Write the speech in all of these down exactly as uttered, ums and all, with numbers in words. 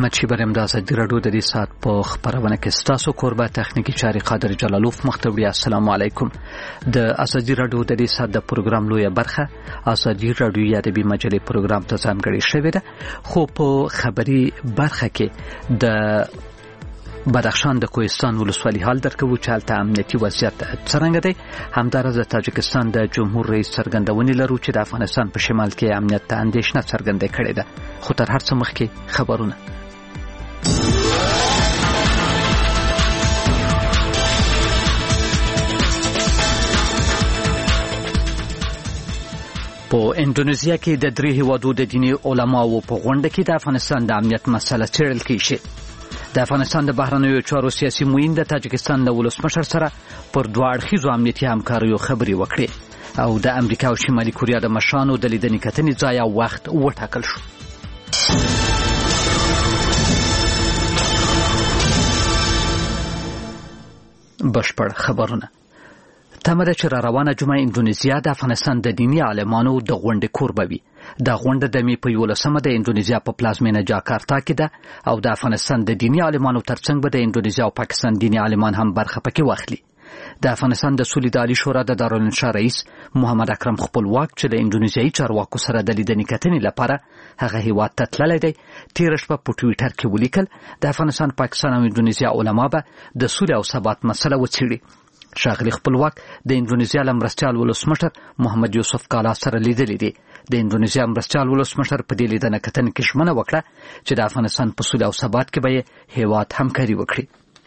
احمد شیبر امداز د رادیو د دې سات په خبرونه کې ستاسو قربا تخنیکی چاري قادر جلالوف مختبري. السلام علیکم. د اسدی رادیو د دې سات د پروګرام لویه برخه اسدی رادیو یا د بي مجلې پروګرام ته ځانګړې شوې ده، خو په خبري برخه کې د بدخشان د کوهستان ولسوالۍ حال درکو چې حالت امنیتي وضعیت څنګه دی. همدارس د تاجکستان د جمهور رئیس څرګندونې لرو چې د افغانستان په شمال کې امنیت ته اندېښنه څرګنده کړې ده. خو تر هر څه مخکې خبرونه. په اندونیزیا کې د درې هیوادو د دیني علماو په غونډه کې د افغانستان د امنیت مسله څېړل کېږي. د افغانستان د بهرنیو چارو سیاسي معین د تاجکستان د ولسمشر سره پر دوه اړخیزو امنیتي همکاریو خبرې وکړې او د امریکا او شمالي کوریا د مشرانو د لیدنې کتنې ځای او وخت وټاکل شو. بشپړ خبرونه. تمه ده چې را روانه جمعه اندونیزیا د افغانستان د دیني عالمانو د غونډې کوربه وي. دا غونډه د می په یولسمه د اندونیزیا په پلازمینه جاکارتا کې ده او د افغانستان د دیني عالمانو ترڅنګ به د اندونیزیا او پاکستان دیني عالمان هم برخه پکې واخلي. د افغانستان د سولې د عالی شورا د دارالانشا رئیس محمد اکرم خپلواک چې د اندونیزیایي چارواکو سره د لیدنې کتنې لپاره هغه هیواد ته تللی دی، تېره شپه په ټویټر کې ولیکل د افغانستان، پاکستان او اندونیزیا علما به د سولې او ثبات مسله وڅېړي. ښاغلي خپلواک د اندونیزیا له مرستیال ولسمشر محمد یوسف کالا سره لیدلی دی. د اندونیزیا مرستیال ولسمشر په دې لیدنه کتنې کې ژمنه وکړه چې د افغانستان په سولې او ثبات کې به هیواد همکاري وکړي.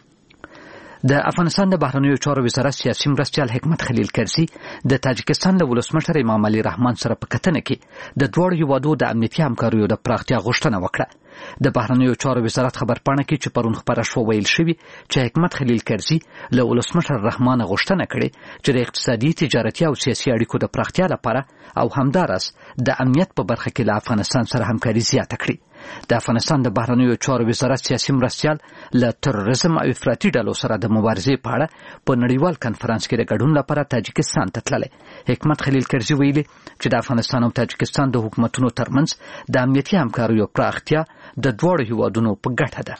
د افغانستان د بهرنیو چارو وزارت سیاسي مرستیال حکمت خلیل کرزي د تاجکستان له ولسمشر امام علي رحمان سره په کتنه کې د دواړو هیوادو د امنیتي همکاریو د پراختیا غوښتنه وکړه. د بهرنیو چارو وزارت خبرپاڼه کې چې پرون خبره شوه ویل شوي چې حکمت خلیل کرزي له ولسمشر رحمان غوښتنه کړې چې د اقتصادي، تجارتي او سیاسي اړیکو د پراختیا لپاره او همدارس د امنیت په برخه کې له افغانستان سره همکاري زیاته کړي. د افغانستان د بهرنیو چارو وزارت سیاسي مرستیال له تروریزم او افراطي ډلو سره د مبارزې په اړه په نړیوال کنفرانس کې د ګډون لپاره تاجکستان ته تللی. حکمت خلیل کرزي ویلي چې د افغانستان او تاجکستان د حکومتونو ترمنځ د امنیتي همکاریو پراختیا د دواړو هیوادونو په ګټه ده.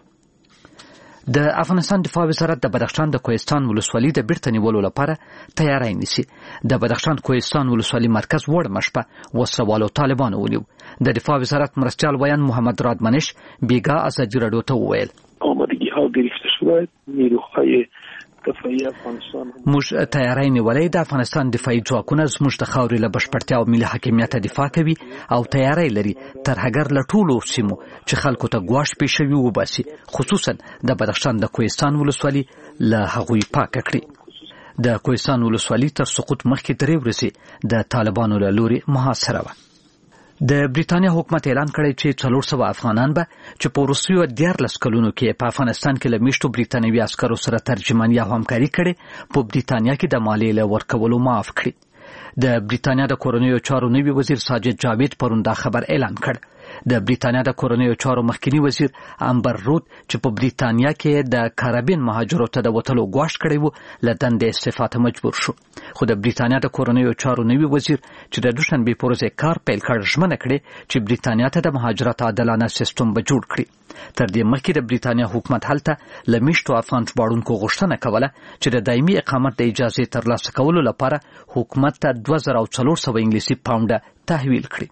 د افغانستان دفاع وزارت د بدخشان د کوهستان ولسوالۍ د بیرته نیولو لپاره تیاری نیسي. د بدخشان کوهستان ولسوالۍ مرکز وړمه شپه وسلوالو طالبانو ونیو. د دفاع وزارت مرستیال ویان محمد رادمنش بیگا ازادي رادیو ته وویل آمادگی ها گرفته شده، نیروهای دفاعي افغانستان موږ تیاری نیولې. د افغانستان دفاعي ځواکونه زموږ د خاورې له بشپړتیا او ملي حاکمیت دفاع کوي او تیاری لري تر هغه له ټولو سیمو چې خلکو ته ګواښ پیښوي وباسي، خصوصا د بدخشان د کوهستان ولسوالۍ له هغوی پاکه کړي. د کوهستان ولسوالۍ تر سقوط مخکې درې ورځې د طالبانو له لوري محاصره وه. د بریتانیا حکومت اعلان کړی چې څلور سوه افغانان به چې په وروستیو دیارلس کلونو کې په افغانستان کې له میشتو بریتانوي عسکرو سره ترجماني او همکاري کړې په بریتانیا کې د مالیې له ورکولو معاف کړي. د بریتانیا د کورنیو چارو نوي وزیر ساجد جاوید پرون دا خبر اعلان کړ. د بریتانیا د کورنیو چارو مخکنی وزیر امبر رود چې په بریتانیا کې د کارابین مهاجرو ته د وتلو ګواښ کړی و له دندې استعفا ته مجبور شو. خو د بریتانیا د کورنیو چارو نوي وزیر چې د دوشنبې په ورځ کار پیل کړ ژمنه کړې چې بریتانیا ته د مهاجرت عادلانه سیستم به جوړ کړي. تر دې مخکې د بریتانیا حکومت هلته له میشتو افغان ژباړونکو غوښتنه کوله چې د دایمي اقامت د اجازې ترلاسه کولو لپاره حکومت ته دوه زره او څلور سوه انګلیسي پاونډه تحویل کړي.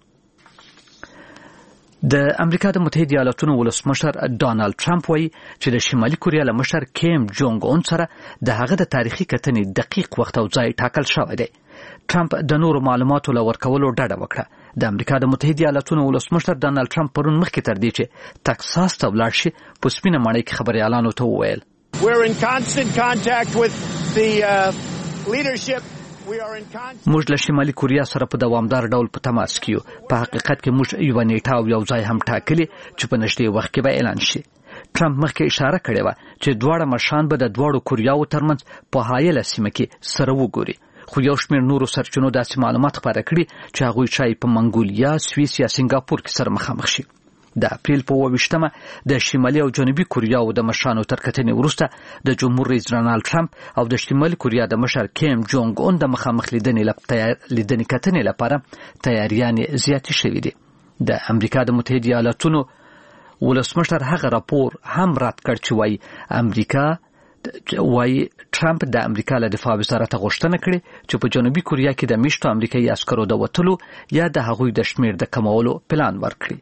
د امریکا د متحده ایالاتونو ولسمشر ډانلډ ټرمپ وایي چې د شمالي کوریا له مشر کیم جونګ اون سره د هغه د تاریخي کتنې دقیق وخت او ځای ټاکل شوی دی. ټرمپ د نورو معلوماتو له ورکولو ډډه وکړه. د امریکا د متحده ایالاتونو ولسمشر ډانلډ ټرمپ پرون مخکې تر دې چې تکساس ته ولاړ شي په سپینه ماڼۍ کې خبریالانو ته وویل We're in constant contact with the uh, leadership. موږ له شمالي کوریا سره په دوامدار ډول په تماس کې یو. په حقیقت کې موږ یو نیټه او یو ځای هم ټاکلي چې په نږدې وخت کې به اعلان شي. ټرمپ مخکې اشاره کړې وه چې دواړه مشران به د دواړو کوریاو ترمنځ په حایله سیمه کې سره وګوري. خو یو شمېر نورو سرچینو داسې معلومات خپاره کړي چې هغوی ښایي په منګولیا، سویس یا سنګاپور کې سره مخامخ شي. د اپریل په اووه ویشتمه د شمالي او جنوبي کوریاو د مشرانو تر کتنې وروسته د جمهور رئیس ډانلډ ټرمپ او د شمالي کوریا د مشر کیم جونګ اون د مخامخ لیدنې لیدنې کتنې لپاره تیاریانې زیاتې شوې دي. د امریکا د متحده ایالاتونو ولسمشر هغه راپور هم رد کړ چې وايي امریکا وايي ټرمپ د امریکا له دفاع وزارت غوښتنه کړې چې په جنوبي کوریا کې د میشتو امریکایي عسکرو د وټلو یا د هغوی د شمیر د کمولو پلان ورکړي.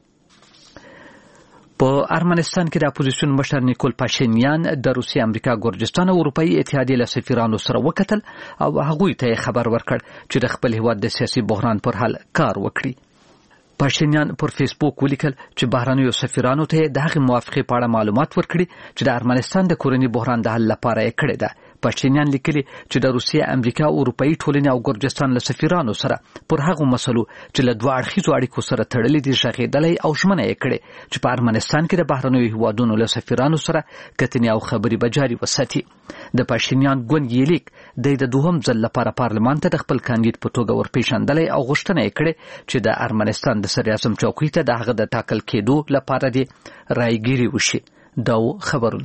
په ارمنستان کې د اپوزیسیون مشر نیکول پاشینیان د روسیې، امریکا، ګورجستان او اروپאי اتحادیې له سفیرانو سره وکتل او هغوی ته خبر ورکړ چې د خپل هیواد د سیاسي بحران پر حل کار وکړي. پاشینیان پر فیسبوک ولیکل چې بهرنیو سفیرانو ته د هغې موافقې په اړه معلومات ورکړي چې د ارمنستان د کورني بحران د حل لپاره یې کړې ده. پاشینیان لیکلي چې د روسیې، امریکا او اروپאי ټولنې او ګورجستان له سفیرانو سره پر هغو مسلو چې له دوه اړخیزو اړیکو سره تړلې دي غږېدلی او ژمنه یې کړې چې په ارمنستان کې د بهرنیو هیوادونو له سفیرانو سره کتنې او خبرې به جاري وساتي. د پاشینیان ګوند یلیک د دوهم ځل لپاره پارلمان ته د خپل کاندید په توګه ورپېژندلی او غوښتنه یې کړې چې د ارمنستان د صدراعظم چوکۍ ته د هغه د ټاکل کېدو لپاره د رایګیري وشي. دا خبرونه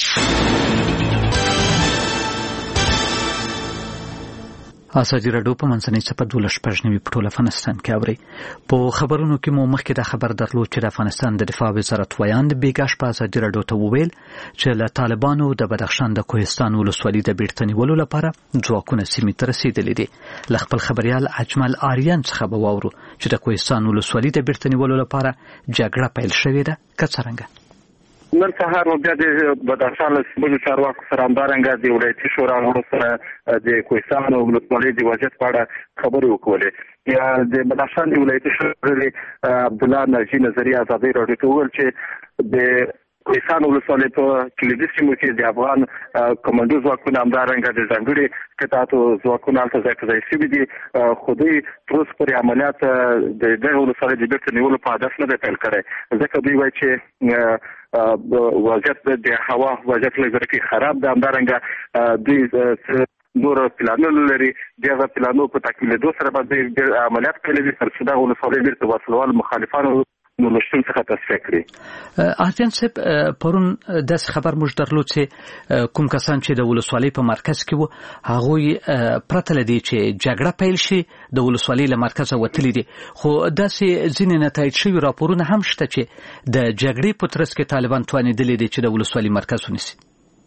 ازادي راډیو په منځنۍ څپه دولس شپږ نوي په ټول افغانستان کې اوري. په خبرونو کې مو مخکې د خبر درلود چې د افغانستان د دفاع وزارت ویاند بیګاش په ازادي راډیو ته وویل چې له طالبانو د بدخشان د کوهستان ولسوالۍ د بیرته نیولو لپاره ځواکونه سیمې ته رسیدلي دي. له خپل خبریال اجمل آریان څخه به واورو چې د کوهستان ولسوالۍ د بیرته نیولو لپاره جګړه پیل شوې ده که څرنګه. نن سهار بیا د بدخشان له سیمو چارواکو سره همدارنګه د ولایتي شورا غړو سره د کوهستان ولسوالۍ د وضعیت په اړه خبرې وکړلې. یا د بدخشان د ولایتي شورا عبدالله ناجي نظري ازادي راډیو ته وویل چې د کوهستان ولسوالۍ په کلیدي سیمو کې د افغان کمانډو ځواکونه همدارنګه د ځانګړي قطعاتو ځواکونه هلته ځای په ځای شوي دي، خو دوی تر اوسه پورې عملیات د دغه ولسوالۍ د بیرته نیولو په هدف نه دی پیل کړی، ځکه دوی وایي چې وضعیت د هوا وضعیت لږ کې خراب ده. همدارنګه دوی نور پلانونه لري، دغه پلانونو په تکمیلېدو سره به دوی عملیات پیلوي تر څو دغه ولسوالۍ بیرته وسلوال مخالفانو نو لشتون څخه تصفیه کړي. آرتین صاحب پرون داسې خبر موږ درلود چې کوم کسان چې د ولسوالۍ په مرکز کې وو هغوی پرته له دې چې جګړه پیل شي د ولسوالۍ له مرکزه وتلي دي، خو داسې ځینې نتایج شوي راپورونه هم شته چې د جګړې په ترڅ کې طالبان توانېدلي دي چې د ولسوالۍ مرکز ونیسي.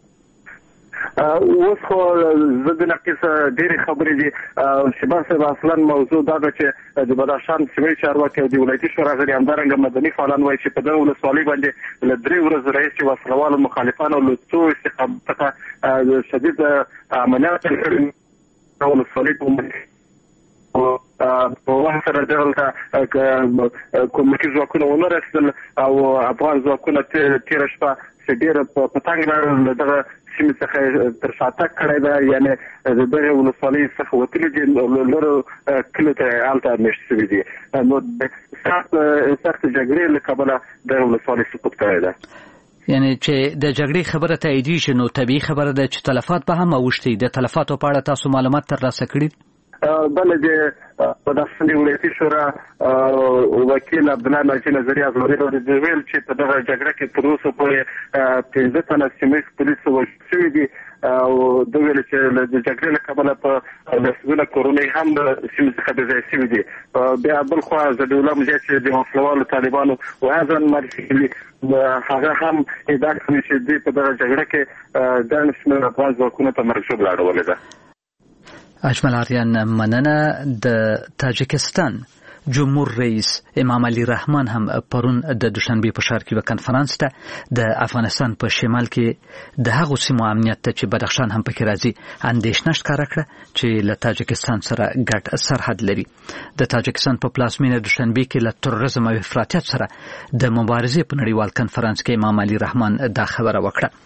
اوس خو زه د نقیص ډېرې خبرې دي. شباب صاحب اصلا موضوع دا ده چې د بدخشان سیمې چارواکي او د ولایتي شورا غړي همدارنګه مدني فعالان وایي چې په دغه ولسوالۍ باندې له درې ورځو راهیسې وسلوالو مخالفانو له څو استقامت څخه شدید عملیات کړي. ولسوالۍ په وخت سره دغلته کومکي ځواکونه ونه رسېدل او افغان ځواکونه تېره شپه چې ډېره په تنګ لاره له دغه سیمې څخه تر شاتګ کړی ده، یعنې د دغې ولسوالۍ څخه وتلي دي، لرو کلیو ته هلته مېشت شوي دي. نو د سخت سخت جګړې له کبله دغه ولسوالۍ سقوط کړی ده. یعنی چې د جګړې خبره تاییدېږي نو طبیعي خبره ده چې تلفات به هم اوښتي. د تلفاتو په اړه تاسو معلومات ترلاسه کړي؟ بله د بدخشان د ولایتي شورا وکیل عبدالله ناجي نظري ازادي راډیو ویل چې په دغه جګړه کې تر اوسه پورې پنځه تنه سیمه ییز پولیس وژل شوي دي او دوی ویل چې د جګړې له کبله په لسګونه کورنۍ هم د سیمې څخه بې ځایه شوي دي. بیا بل خوا ضدالله مجاهد چې د وسلوالو طالبانو وهڅه معرفي کړي، هغه هم ادعا کوي چې دوی په دغه جګړه کې ګڼ شمېر افغان ځواکونو ته مرګ ژوبله اړولې ده. اجمل آریان مننه. د تاجکستان جمهور رئیس امام علي رحمان هم پرون د دوشنبه په ښار کې یو کنفرانس ته د افغانستان په شمال کې د هغو سیمو امنیت ته چې بدخشان هم پکې راځي اندېښنه ښکاره کړه چې له تاجکستان سره ګډ سرحد لري. د تاجکستان په پلازمینه دوشنبه کې له تروریزم او افراطیت سره د مبارزې په نړیوال کنفرانس کې امام علي رحمان دا خبره وکړه.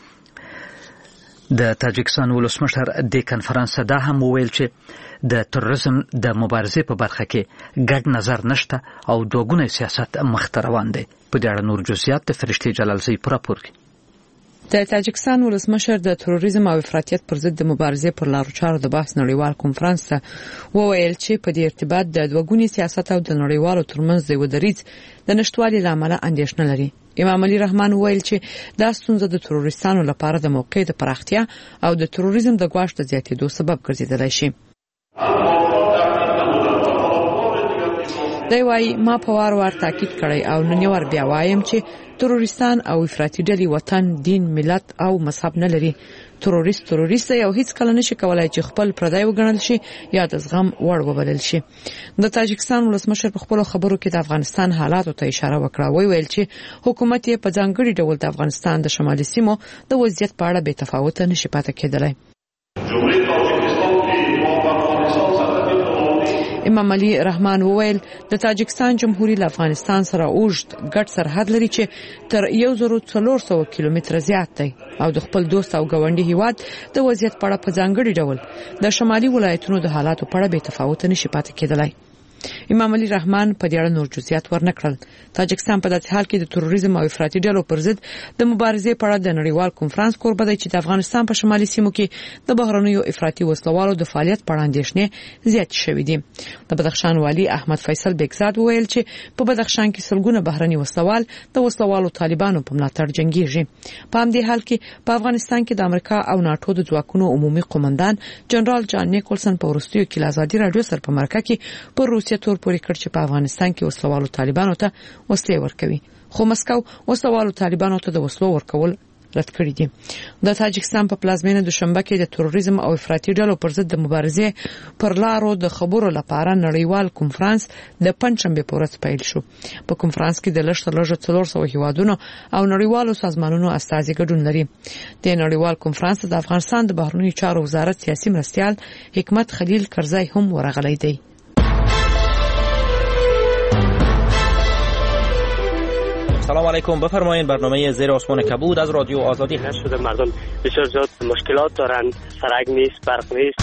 د تاجکستان ولسمشر د کنفرانس دا هم وویل چې د تروریزم د مبارزې په برخه کې ګډ نظر نشته او دوګونه سیاست مخ ته روان دی. په دې اړه نور جزئیات د فرشتي جلالزی پر راپور کې. د تاجکستان ولسمشر د تروریزم او افراطیت پر ضد د مبارزې پر لارو چارو د بحث نړیوال کنفرانس ته وویل چې په دې ارتباط د دوګوني سیاست او د نړیوالو ترمنځ د ودریځ د نشټوالي لامل اندېښنه لري. امام علي رحمان ویل چې دا ستونزه د تروریستانو لپاره د موقع د پراختیا او د تروریزم د ګواښ د زیاتېدو سبب ګرځیدلی شي. دی وايي ما په وار وار تاکید کړی او نن ور بیا وایم چې تروریستان او افراطي ډلې وطن، دین، ملت او مذهب نه لري. تروریست تروریست یو هیڅ کله نشي کولای چې خپل پردای وګڼل شي یا د زغم وړ وبلل شي. د تاجکستان ولسمشر په خپل خبرو کې د افغانستان حالاتو ته اشاره وکړه. وی ویل چې حکومت یې په ځانګړي ډول د افغانستان د شمالي سیمو د وضعیت په اړه بې تفاوت نشي پاتې کېدلی. امام علي رحمان وویل د تاجکستان جمهوریت له افغانستان سره اوږد ګډ سرحد لري چې تر یو زر څلور سوه کیلومتره زیات دی او د خپل دوست او ګاونډي هیواد د وضعیت په اړه په ځانګړي ډول د شمالي ولایتونو د حالاتو په اړه بې تفاوت نشي پاتې کېدلی. امام علي رحمان په دې اړه نور جزئیات ورنکړل. تاجکستان په داسې حال کې د تروریزم او افراطي ډلو پر ضد د مبارزې په اړه د نړیوال کنفرانس کوربه دی چې د افغانستان په شمالي سیمو کې د بهرنیو افراطي وسلوالو د فعالیت په اړه اندېښنې زیات شوې دي. د بدخشان والي احمد فیصل بیگزاد وویل چې په بدخشان کې سلګونه بهرني وسلوال د وسلوالو طالبانو په ملاتړ جنگيږي. په همدې حال کې په افغانستان کې د امریکا او ناتو د ځواکونو عمومي قومندان جنرال جان نیکولسن په وروستیو کې له ازادي رادیو سره په مرکه کې پر روسیې تور پورې کړ چې په افغانستان کې وسلوالو طالبانو ته وسلې ورکوي، خو مسکو وسلوالو طالبانو ته د وسلو ورکول رد کړی دي. د تاجکستان په پلازمینه دوشنبه کې د تروریزم او افراطي ډلو پر ضد د مبارزې پر لارو د خبرو لپاره نړیوال کنفرانس د پنځشنبه په ورځ پیل شو. په کنفرانس کې د لږ تر لږه څلور سوه هیوادونو او نړیوالو سازمانونو استازي ګډون لري. د نړیوال کنفرانس د افغانستان د بهرنیو چارو وزارت سیاسي مرستیال حکمت خلیل کرزی هم ورغلی دی. سلام علیکم، بفرمایید. برنامه زیر آسمان کبود از رادیو آزادی هست. شده مردم بسیار زیاد مشکلات دارند، سرک نیست، برق نیست.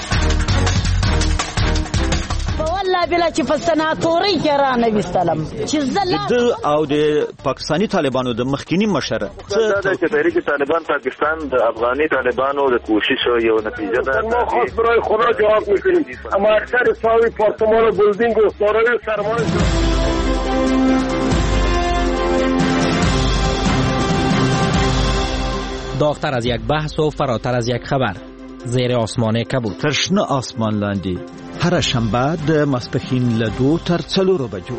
والله بلا چې په سناتوري کې را نه وستلم چې زله او د پاکستانی طالبانو د مخکینی مشره څه د تحریک طالبان پاکستان د افغاني طالبانو د کوشش یو نتیجه ده. ما خاص برای خدا جواب میکنیم، اما اکثر ساوی پارتمان و بلدینگ و سارای سرمایه داغتر از یک بحث و فراتر از یک خبر. زیر آسمان کبود. ترشنه آسمان لاندی هر شنبه د ماسپښین له دوه تر څلورو بجو.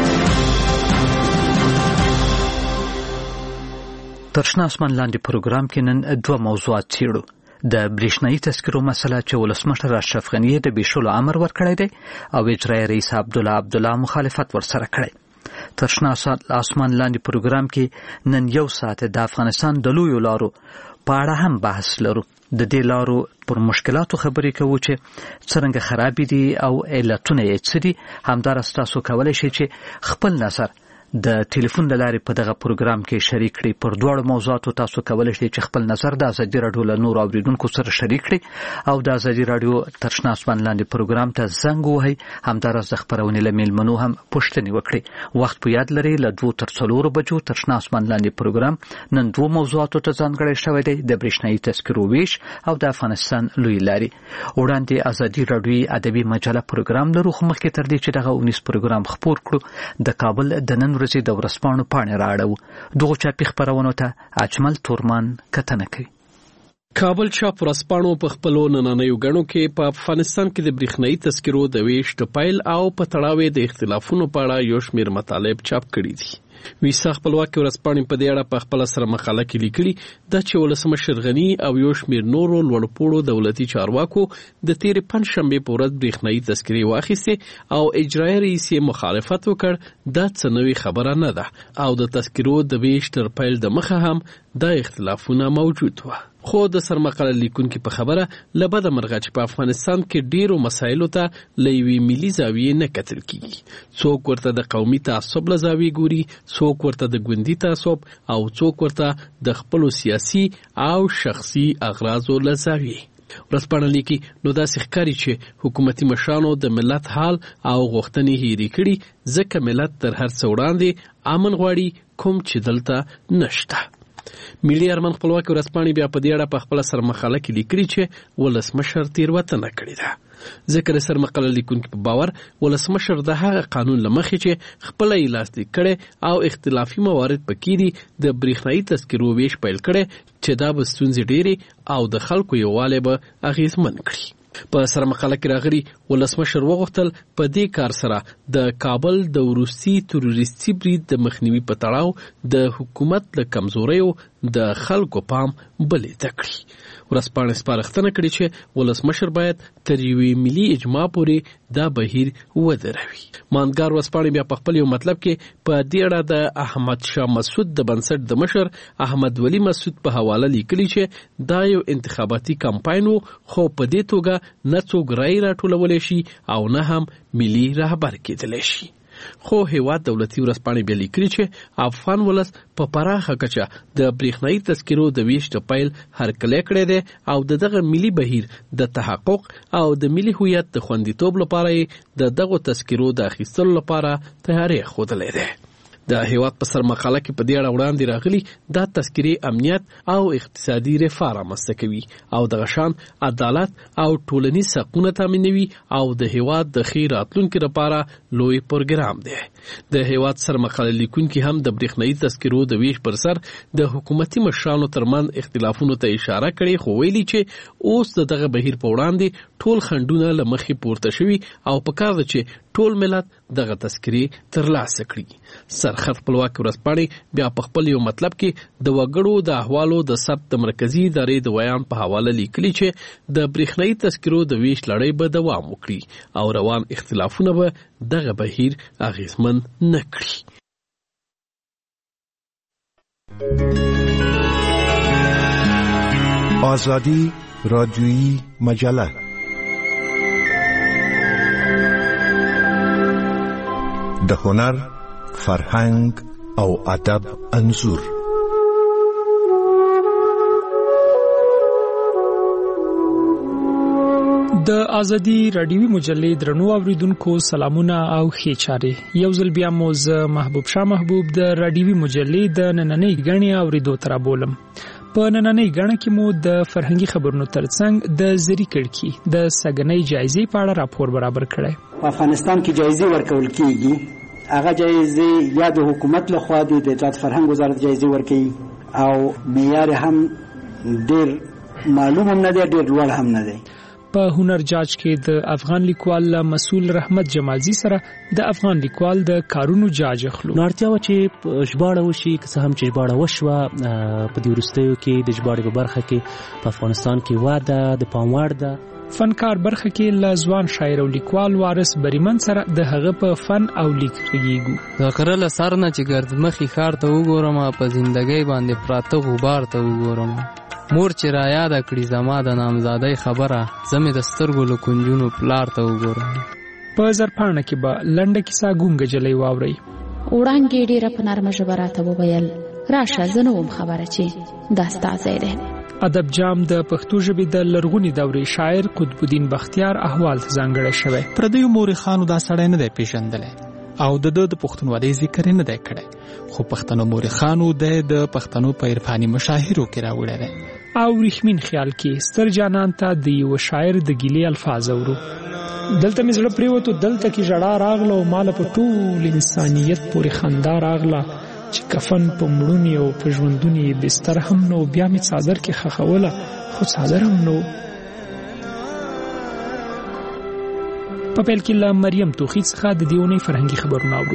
ترشنه آسمان لاندی پروګرام کې نن دوه موضوعات څیړو. د برېښنايي تذکرو مسله چې ولسمشر اشرف غني د بشولو امر ورکړی دی او اجرایي رئیس عبدالله عبدالله مخالفت ورسره کړی. ترشنه آسمان لاندې پروګرام کې نن یو ساعت د افغانستان د لویو لارو په اړه هم بحث لرو. د دې لارو پر مشکلاتو خبرې کوو چې څرنګه خرابې دي او علتونه یې څه دي. همداراز تاسو کولی شئ چې خپل نظر د ټلیفون له لارې په دغه پروګرام کې شریک کړئ. پر دواړو موضوعاتو تاسو کولی شئ چې خپل نظر د ازادي راډیو له نورو اوریدونکو سره شریک کړئ او د ازادي راډیو ترشنه آسمان لاندې پروګرام ته زنګ ووهئ. همداراز د خپرونې له میلمنو هم پوښتنې وکړئ. وخت په یاد لرئ، له دوو تر څلورو بجو ترشنه آسمان لاندې پروګرام نن دوو موضوعاتو ته ځانګړی شوی دی: د برېښنايي تذکرو ویش او د افغانستان لوی لارې. وړاندې ازادي راډیوي ادبي مجله پروګرام لرو، خو مخکې تر دې چې دغه اونیز پروګرام خپور کړو د کابل د نن ورځې د ورځپاڼو پاڼې رااړو. دغو چاپي خپرونو ته اجمل تورمان کتنه کوي. کابل چاپ ورځپاڼو په خپلو نننیو غړو کې په افغانستان کې د برېښنايي تذکرو د ویش ټپایل او په تړاو د اختلافونو په اړه یو شمېر مطالب چاپ کړي دي. ویسا خپلواکي ورځپاڼې په دې اړه په خپل سره مقاله کې لیکلي دا چې ولسمشر غني او یو شمېر نورو لوړپوړو دولتي چارواکو د تیرې پنځشنبې په ورځ برېښنايي تذکرې واخیستې او اجرایي رئیس یې مخالفت وکړ. دا څه نوې خبره نه ده او د تذکرو د ویش تر پیل د مخه هم دا اختلافونه موجود و. خو د سرمقاله لیکونکو په خبره لبد مرغه چې په افغانستان کې ډیرو مسایلو ته لوي ملي زاویې نه کتل کیږي. څوک ورته د قومي تعصب له زاویې ګوري، څوک ورته د ګوندي تعصب او څوک ورته د خپل سیاسي او شخصي اغراضو له زاویې. ورځپاڼه لیکي نو داسې ښکاري چې حکومتي مشرانو د ملت حال او غوښتنې هېرې کړي، ځکه ملت تر هر څه وړاندې امن غواړي، کوم چې دلته نشته. ملي ارمان خپلواکي ورځپاڼې بیا په دې اړه په خپله سرمقاله کې لیکلي چې ولسمشر تېروتنه کړې ده. ځکه د سرمقاله لیکونکي په باور ولسمشر د هغه قانون له مخې چې خپله یې لاسلیک کړی او اختلافي موارد پکې دي د برېښنايي تذکرو ویش پیل کړی چې دا به ستونزې ډېرې او د خلکو یووالی به اغېزمن کړي. په سره مقاله کې راغلي ولسمشر وغوښتل په دې کار سره د کابل د روسي تروریستي برید د مخنیوي په تړاو د حکومت له کمزوریو د خلکو پام بلې ته کړي. ورځپاڼې سپارښتنه کړې چې ولسمشر باید تر یوې ملي اجماع پورې دا بهیر ودروي. ماندګار ورځپاڼې بیا په خپل یو مطلب کې په دې اړه د احمد شاه مسعود د بنسټ د مشر احمد ولی مسعود په حواله لیکلي چې دا یو انتخاباتي کمپاین و، خو په دې توګه نه څوک رای راټولولی شي او نه هم ملي رهبر کېدلی شي. خو هیواد دولتي ورځپاڼې بیا لیکلي چې افغان ولس په پراخه کچه د برېښنایي تذکرو د ویش د پیل هرکلی کړی دی او د دغه ملي بهیر د تحقق او د ملي هویت د خوندیتوب لپاره یې د دغو تذکرو د اخیستلو لپاره تیاری ښودلی دی. د هیواد په سر مقاله کې په دې اړه وړاندې راغلي دا تذکرې امنیت او اقتصادي رفاه رامنځته کوي او دغه شان عدالت او ټولنیز حقونه تامینوي او د هیواد د ښې راتلونکي لپاره لوی پروګرام دی. د هیواد سر مقاله لیکونکي هم د برېښنایي تذکرو د ویش پر سر د حکومتي مشرانو ترمنځ اختلافونو ته اشاره کړې، خو ویلي چې اوس د دغه بهیر په وړاندې ټول خنډونه له مخې پورته شوي او پکار ده چې ټول ملت دغه تذکرې ترلاسه کړي. سرخط خپلواک ورځپاڼې بیا په خپل یو مطلب کې د وګړو د احوالو د ثبت د مرکزي ادارې د ویان په حواله لیکلي چې د برېښنایي تذکرو د ویش لړۍ به دوام وکړي او روان اختلافونه به دغه بهیر اغیزمن نه کړي. آزادی رادیویی مجله د هنر، فرهنګ او ادب انځور. د ازادي رادیوي مجلې درنو اوریدونکو سلامونه او ښې چارې. یو ځل بیا مو زه محبوب شاه محبوب د رادیوي مجلې د نننۍ غړنې اوریدو تر بولم. په نننۍ غړنه کې مو د فرهنګي خبرونو ترڅنګ د زری کړکی د سګنۍ جایزې په اړه راپور برابر کړی. په افغانستان کې جایزې ورکول کیږي. هغه جایزې یا د حکومت لخوا د اطلاعات فرهنګ وزارت جایزې ورکوي او معیار هم ډېر معلوم هم نه دی، ډېر لوړ هم نه دی. په هنر جاج کې د افغان لیکوال مسؤل رحمت جمالزی سره د افغان لیکوال د کارونو جاج اخلو. نارتیا و چې ژباړه وشي، که څه هم چې ژباړه وشوه په دې وروستیو کې د ژباړې په برخه کې په افغانستان کې واده د پام وړ ده. فنکار برخه کې له ځوان شاعر او لیکوال وارث بریمن سره د هغه په فن او لیک غږیږو. ذکر له سر نه چې ګردمخي ښار ته وګورم، په زندګۍ باندې پراته غبار ته وګورم، مور چې را یاد کړي زما د نامزادۍ خبره، زمې د سترګو له کنجونو پلار ته وګورم. په زرپاڼه کې به لنډه کیسه ګونګه جلۍ واورئ. وړانګې ډېره په نرمه ژبه راته وویل، راشه زه نه وم خبره چې دا ستا ځای دی. ادب جام د پښتو ژبې د لرغونې دورې شاعر قطب الدین بختیار احوال ته ځانګړی شوی. پردیو مورخانو دا سړی نه دی پیژندلی او د د پښتونولۍ ذکر نه دی کړی، خو پښتنو مورخانو د د پښتنو په عرفاني مشاهیرو کې راوړی دی. او ریښمین خیال کې ستر جانان ته د یو شاعر د ګیلې الفاظ اورو. دلته مې زړه پریوتو، دلته کې ژړا راغله او مال په ټول انسانیت پورې خندا راغله چې کفن په مړونی او په ژوندونی بستر هم نو، بیا مې څادر کې خخوله خو څادر هم نو. په پیل کې له مریم توخی څخه د دیونی فرهنګي خبرونه اورو.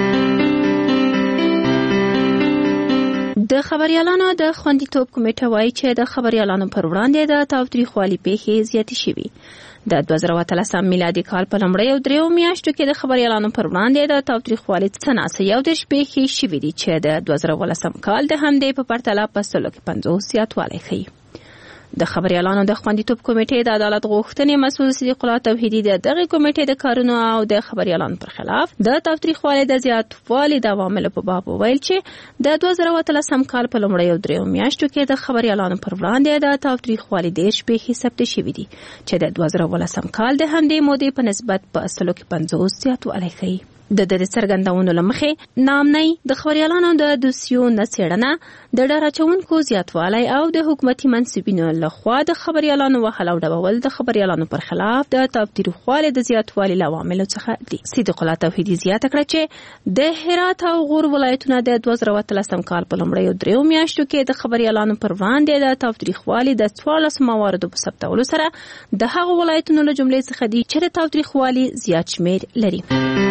د خبريالانو د خوندیتوب کمیټه وایي چې د خبريالانو پر وړاندې د تاوتریخوالي پیښې زیاتې شوي. د دوه زره اتلسم میلادي کال په لومړیو دریو میاشتو کې د خبريالانو پر وړاندې د تاوتریخوالي څناسه یو دېرش پیښې شوي دي چې د دوه زره اوولسم کال د همدې په پرتله په سلو کې پنځوس زیاتوالی ښیي. د خبريالانو د خوندیتوب کمیټې د عدالت غوښتنې مسؤل صدیق الله توحیدي د دغه کمیټې د کارونو او د خبريالانو پر خلاف د تاوتریخوالي د زیاتوالي د عواملو په باب وویل چې د دوه زره اتلسم کال په لومړیو دریو میاشتو کې د خبريالانو پر وړاندې د تاوتریخوالي دېرش پیښې ثبت شوي دي چې د دوه زره اوولسم کال د همدې مودې په نسبت په سلو کې پنځوس زیاتوالی ښیي. د د څرګندونو لمخې نامنۍ د خبريالانو د دوسیو نڅېړنه د ډار اچونکو زیاتوالی او د حکومتي منصبینو لخوا د خبريالانو وهل او ډبول د خبريالانو پر خلاف د تاوتریخوالي د زیاتوالي له عواملو څخه دي. صدیق الله توحیدي زیاته کړه چې د هرات او غور ولایتونه د دوه زره اتلسم کال په لومړیو دریو میاشتو کې د خبريالانو پر وړاندې د تاوتریخوالي د څوارلس مواردو په ثبتولو سره د هغو ولایتونو له جملې څخه دي چې د تاوتریخوالي زیات شمیر لري.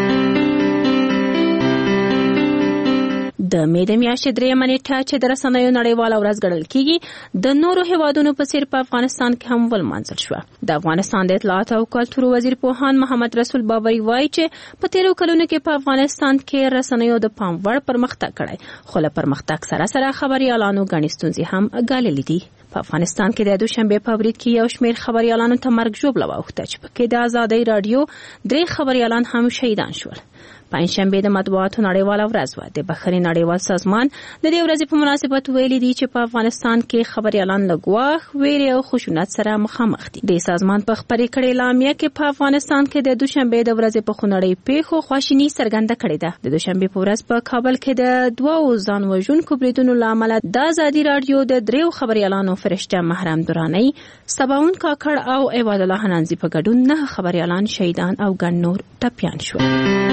د مې د میاشتې درېیمه نیټه چې د رسنیو نړیواله ورځ ګڼل کیږي د نورو هیوادونو په څیر په افغانستان کې هم ولمانځل شوه. د افغانستان د اطلاعات او کلتور وزیر پوهاند محمد رسول بابري وایي چې په تیرو کلونو کې په افغانستان کې رسنیو د پام وړ پرمختګ کړی، خو له پرمختګ سره سره خبريالانو ګڼې ستونزې هم ګاللې دي. په افغانستان کې د دوشنبه په ورځ کې یو شمېر خبريالانو ته مرګ ژوبله واوښته چې پکې د آزادۍ رادیو درې خبريالان هم شهیدان شول. پنځشنبه د مطبوعاتو نړیواله ورځ وه. د بخښنې نړیوال سازمان د دې ورځې په مناسبت ویلي دي چې په افغانستان کې خبريالان له ګواښ، ویرې او خشونت سره مخامخ دي. د سازمان په خپرې کړې اعلامیه کې په افغانستان کې د دوشنبه د ورځې په خونړۍ پیښو خواشیني څرګنده کړې ده. د دوشنبه په ورځ په کابل کې د دوو ځان وژونکو بریدونو له امله د آزادي رادیو د دریو خبريالانو فرشته محرم دراني، سباون کاکړ او عباد الله حنانزي په ګډون نه خبريالان شهیدان او ګڼ نور ټپیان شول.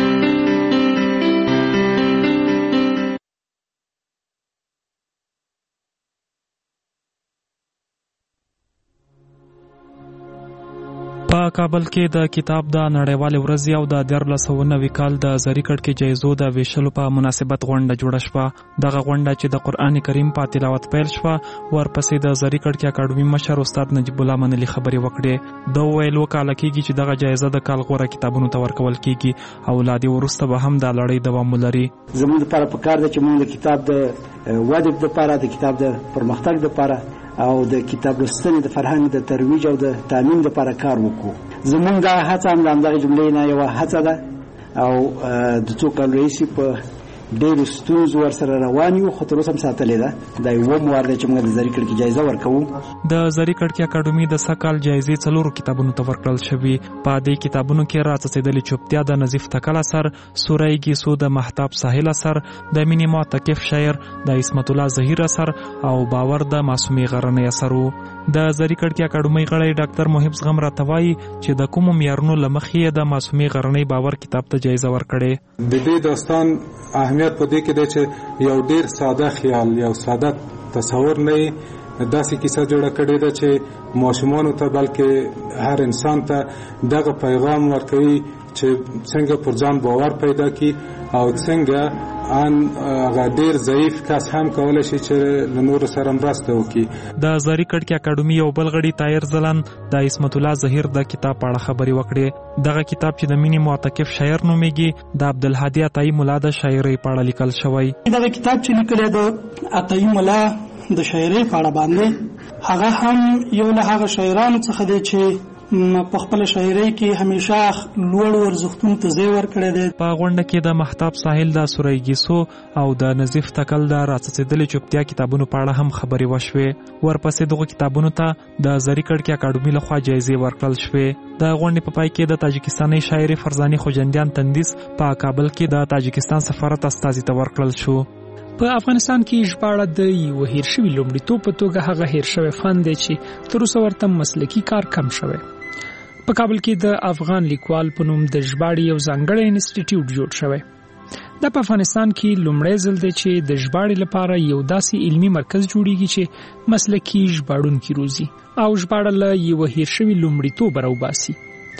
په کابل کې د کتاب د نړیوالې ورځې او د دیارلس سوه نوي کال د زریکړ کې جایزو د ویشلو په مناسبت غونډه جوړه شوه. دغه غونډه چې د قرآن کریم په تلاوت پیل شوه، ورپسې د زریکړ کې اکاډمي مشر استاد نجیب الله منلی خبرې وکړې. د ویلو کاله کېږي چې دغه جایزه د کال غوره کتابونو ته ورکول کېږي او لا دې وروسته به هم د لړۍ دوام ولري. زموږ لپاره پکار ده چې موږ د کتاب د ودې لپاره، د کتاب د پرمختګ لپاره او د کتاب لوستنې د فرهنګ د ترویج او د تعلیم لپاره کار وکړو. زمونږ دا هڅه هم د همدغې جملې نه یوه هڅه ده او د څو کالو راهیسې په ډېرو ستونزو ورسره روان یو، خو تر اوسه هم ساتلې ده. دا یوه وار دی چې موږ د زریکړ کې جایزه ورکوو. د زریکړ کې اکاډمي د سږ جایزې څلورو کتابونو ته ورکړل شوي. په دې کتابونو کې راڅڅېدلې چوپتیا د نظیف تکل اثر، سوری ګیسو د مهتاب ساحل اثر، د مینې معتکف شاعر د عصمت الله ظهیر اثر او باور د معصومې غرنۍ اثر و. د زریکړ کې اکاډمي غړی ډاکټر محب زغم راته وایي چې د کومو معیارونو له مخې د معصومې غرنۍ باور کتاب ته جایزه ورکړې. د دې داستان اهمیت په دې کې دی چې یو ډیر ساده خیال، یو ساده تصور نه داسې کیسه جوړه کړې ده چې ماشومانو ته بلکې هر انسان ته دغه پیغام ورکوي چې څنګه پر ځان باور پیدا کی او څنګه ان هغه ډیر ضعیف کس هم کولای شي چې له نورو سره مرسته وکړي. د زریکړ کې اکاډمي یو بل غړي طاهر ځلان د عصمت الله ظهیر د کتاب په اړه خبرې وکړې. دغه کتاب چې د مینې معتکف شاعر نومیږي د عبدالهادي عطایي ملا د شاعرۍ په اړه لیکل شوی. دغه کتاب چې لیکلی د عطایي ملا د شاعرۍ په اړه باندې، هغه هم یو له هغه شاعرانو څخه دی چې په خپل شاعرۍ کې همیشه لوړ ارزښتونو ته ځای ورکړی دی. په غونډه کې د مهتاب ساحل د سوری ګیسو او د نظیف تکل د راڅڅېدلې چوپتیا کتابونو په اړه هم خبرې وشوې. ورپسې دغو کتابونو ته د زریکړ کې اکاډمي لخوا جایزې ورکړل شوې. د غونډې په پای کې د تاجکستاني شاعر فرزاني خوجندیان تندیس په کابل کې د تاجکستان سفارت استازي ته ورکړل شو. په افغانستان کې ژباړه د یو هیر شوي لومړیتوب په توګه هغه هیر شوی فن دی چې تر اوسه ورته مسلکي کار کم شوی. په کابل کې د افغان لیکوال په نوم د ژباړې یو ځانګړی انسټیټیوټ جوړ شوی. دا په افغانستان کې لومړی ځل دی چې د ژباړې لپاره یو داسې علمي مرکز جوړیږي چې مسلکي ژباړونکي روزي او ژباړه له یو هیر شوي لومړیتوب راوباسي.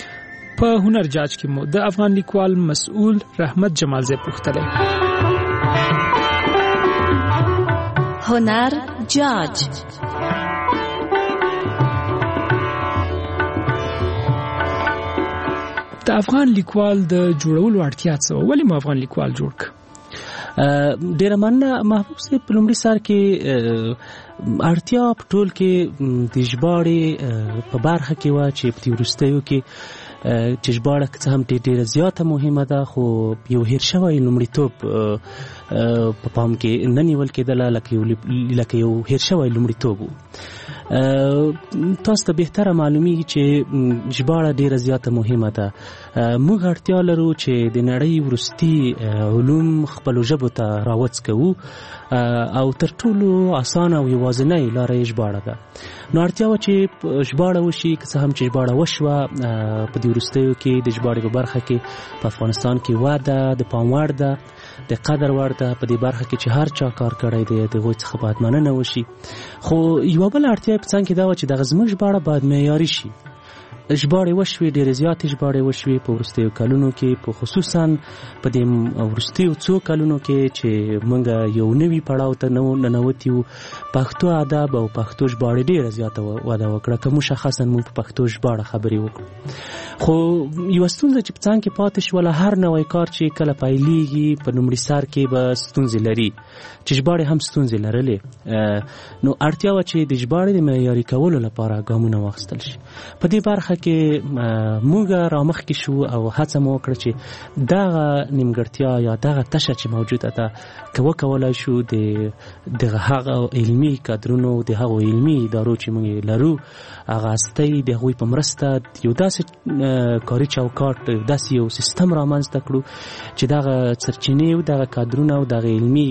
په هنر جاج کې مو د افغان لیکوال مسؤل رحمت جمالزی پوښتلی. هنر جاج د افغان لیکوال د جوړولو اړتیا څه وه؟ ولې مو افغان لیکوال جوړ کړ؟ ډېره مننه محبوب صاحب. په لومړي سر کې اړتیا په ټول کې د ژباړې په برخه کې وه چې په دې وروستیو کې چې ژباړه که څه هم ډېره زیاته مهمه ده، خو یو هیر شوی لومړیتوب په پام کې نه نیول کېدله لکه یو هیر شوی لومړیتوب و. تاسو ته بهتره معلومیږي چې ژباړه ډیره زیاته مهمه ده. موږ اړتیا لرو چې د نړۍ وروستي علوم خپلو ژبو ته راوڅکوو او تر ټولو اسانه او یوازینۍ لاره یې ژباړه ده. نو اړتیا وه چې ژباړه وشي، که څه هم چې ژباړه وشوه په دې وروستیو کې د ژباړې په برخه کې په افغانستان کې وده د پام وړ ده، د قدر وړ ده په دې برخه کې چې هر چا کار کړی دی د هغوی څخه باید مننه وشي. خو یوه بله اړتیا یې په څنګ کې دا وه چې دغه زموږ ژباړه باید معیاري شي. ژباړې وشوې، ډېرې زیاتې ژباړې وشوې په وروستیو کلونو کې، په خصوصا په دې وروستیو څو کلونو کې چې موږ یو نوي پړاو ته ننوتي وو. پښتو ادب او پښتو ژباړې ډېره زیاته وده وکړه، که مشخصا موږ په پښتو ژباړه خبرې وکړو. خو یوه ستونزه چې په څنګ کې پاتې شوله، هر نوی کار چې کله پیلېږي په لومړي سر کې به ستونزې لري، چې ژباړې هم ستونزې لرلې. نو اړتیا وه چې د ژباړې د معیاري کولو لپاره ګامونه واخیستل شي. په دې برخه کې موږ رامخکې شو او هڅه مو وکړه چې دغه نیمګړتیا یا دغه تشه چې موجوده ده که وکولای شو د دغه هغه علمي کادرونو، د هغو علمي ادارو چې موږ لرو، هغه هستۍ د هغوی په مرسته یو داسې کاري چوکاټ، داسې یو سیستم رامنځته کړو چې دغه سرچینې او دغه کادرونه او دغه علمي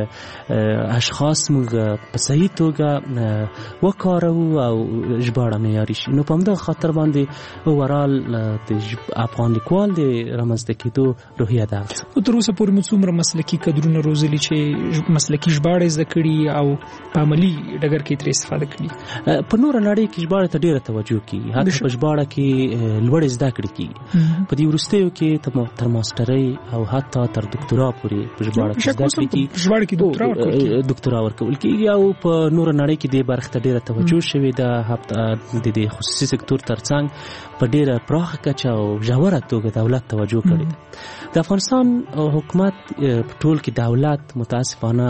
اشخاص موږ په صحیح توګه وکاروو او ژباړه معیاري شي. نو په همدغه خاطر باندې اوورال د افغان لیکوال د رامنځته کېدو روحیه ده. تر اوسه پورې مو څومره مسلکي کادرونه روزلي چې مسلکي ژباړه زده کړي او په عملي ډګر کې ترې استفاده کړي؟ په نوره نړۍ کې ژباړې ته ډېره توجه کېږي، حتی په ژباړه کې لوړې زده کړې کېږي. په دې وروستیو کې تر ماسټرۍ او حتی تر دکتورا پورې په ژباړه کې زده کړې کېږي. ژباړه کې دکتورا ورکول کېږي دکتورا ورکول کېږي او په نوره نړۍ کې دې برخې ته ډېره توجه شوې ده. د دې خصوصي سکتور ترڅنګ په ډیره پراخه کچه او ژوره توګه دولت توجه کړې. د افغانستان حکومت په ټول کې دولت متاسفانه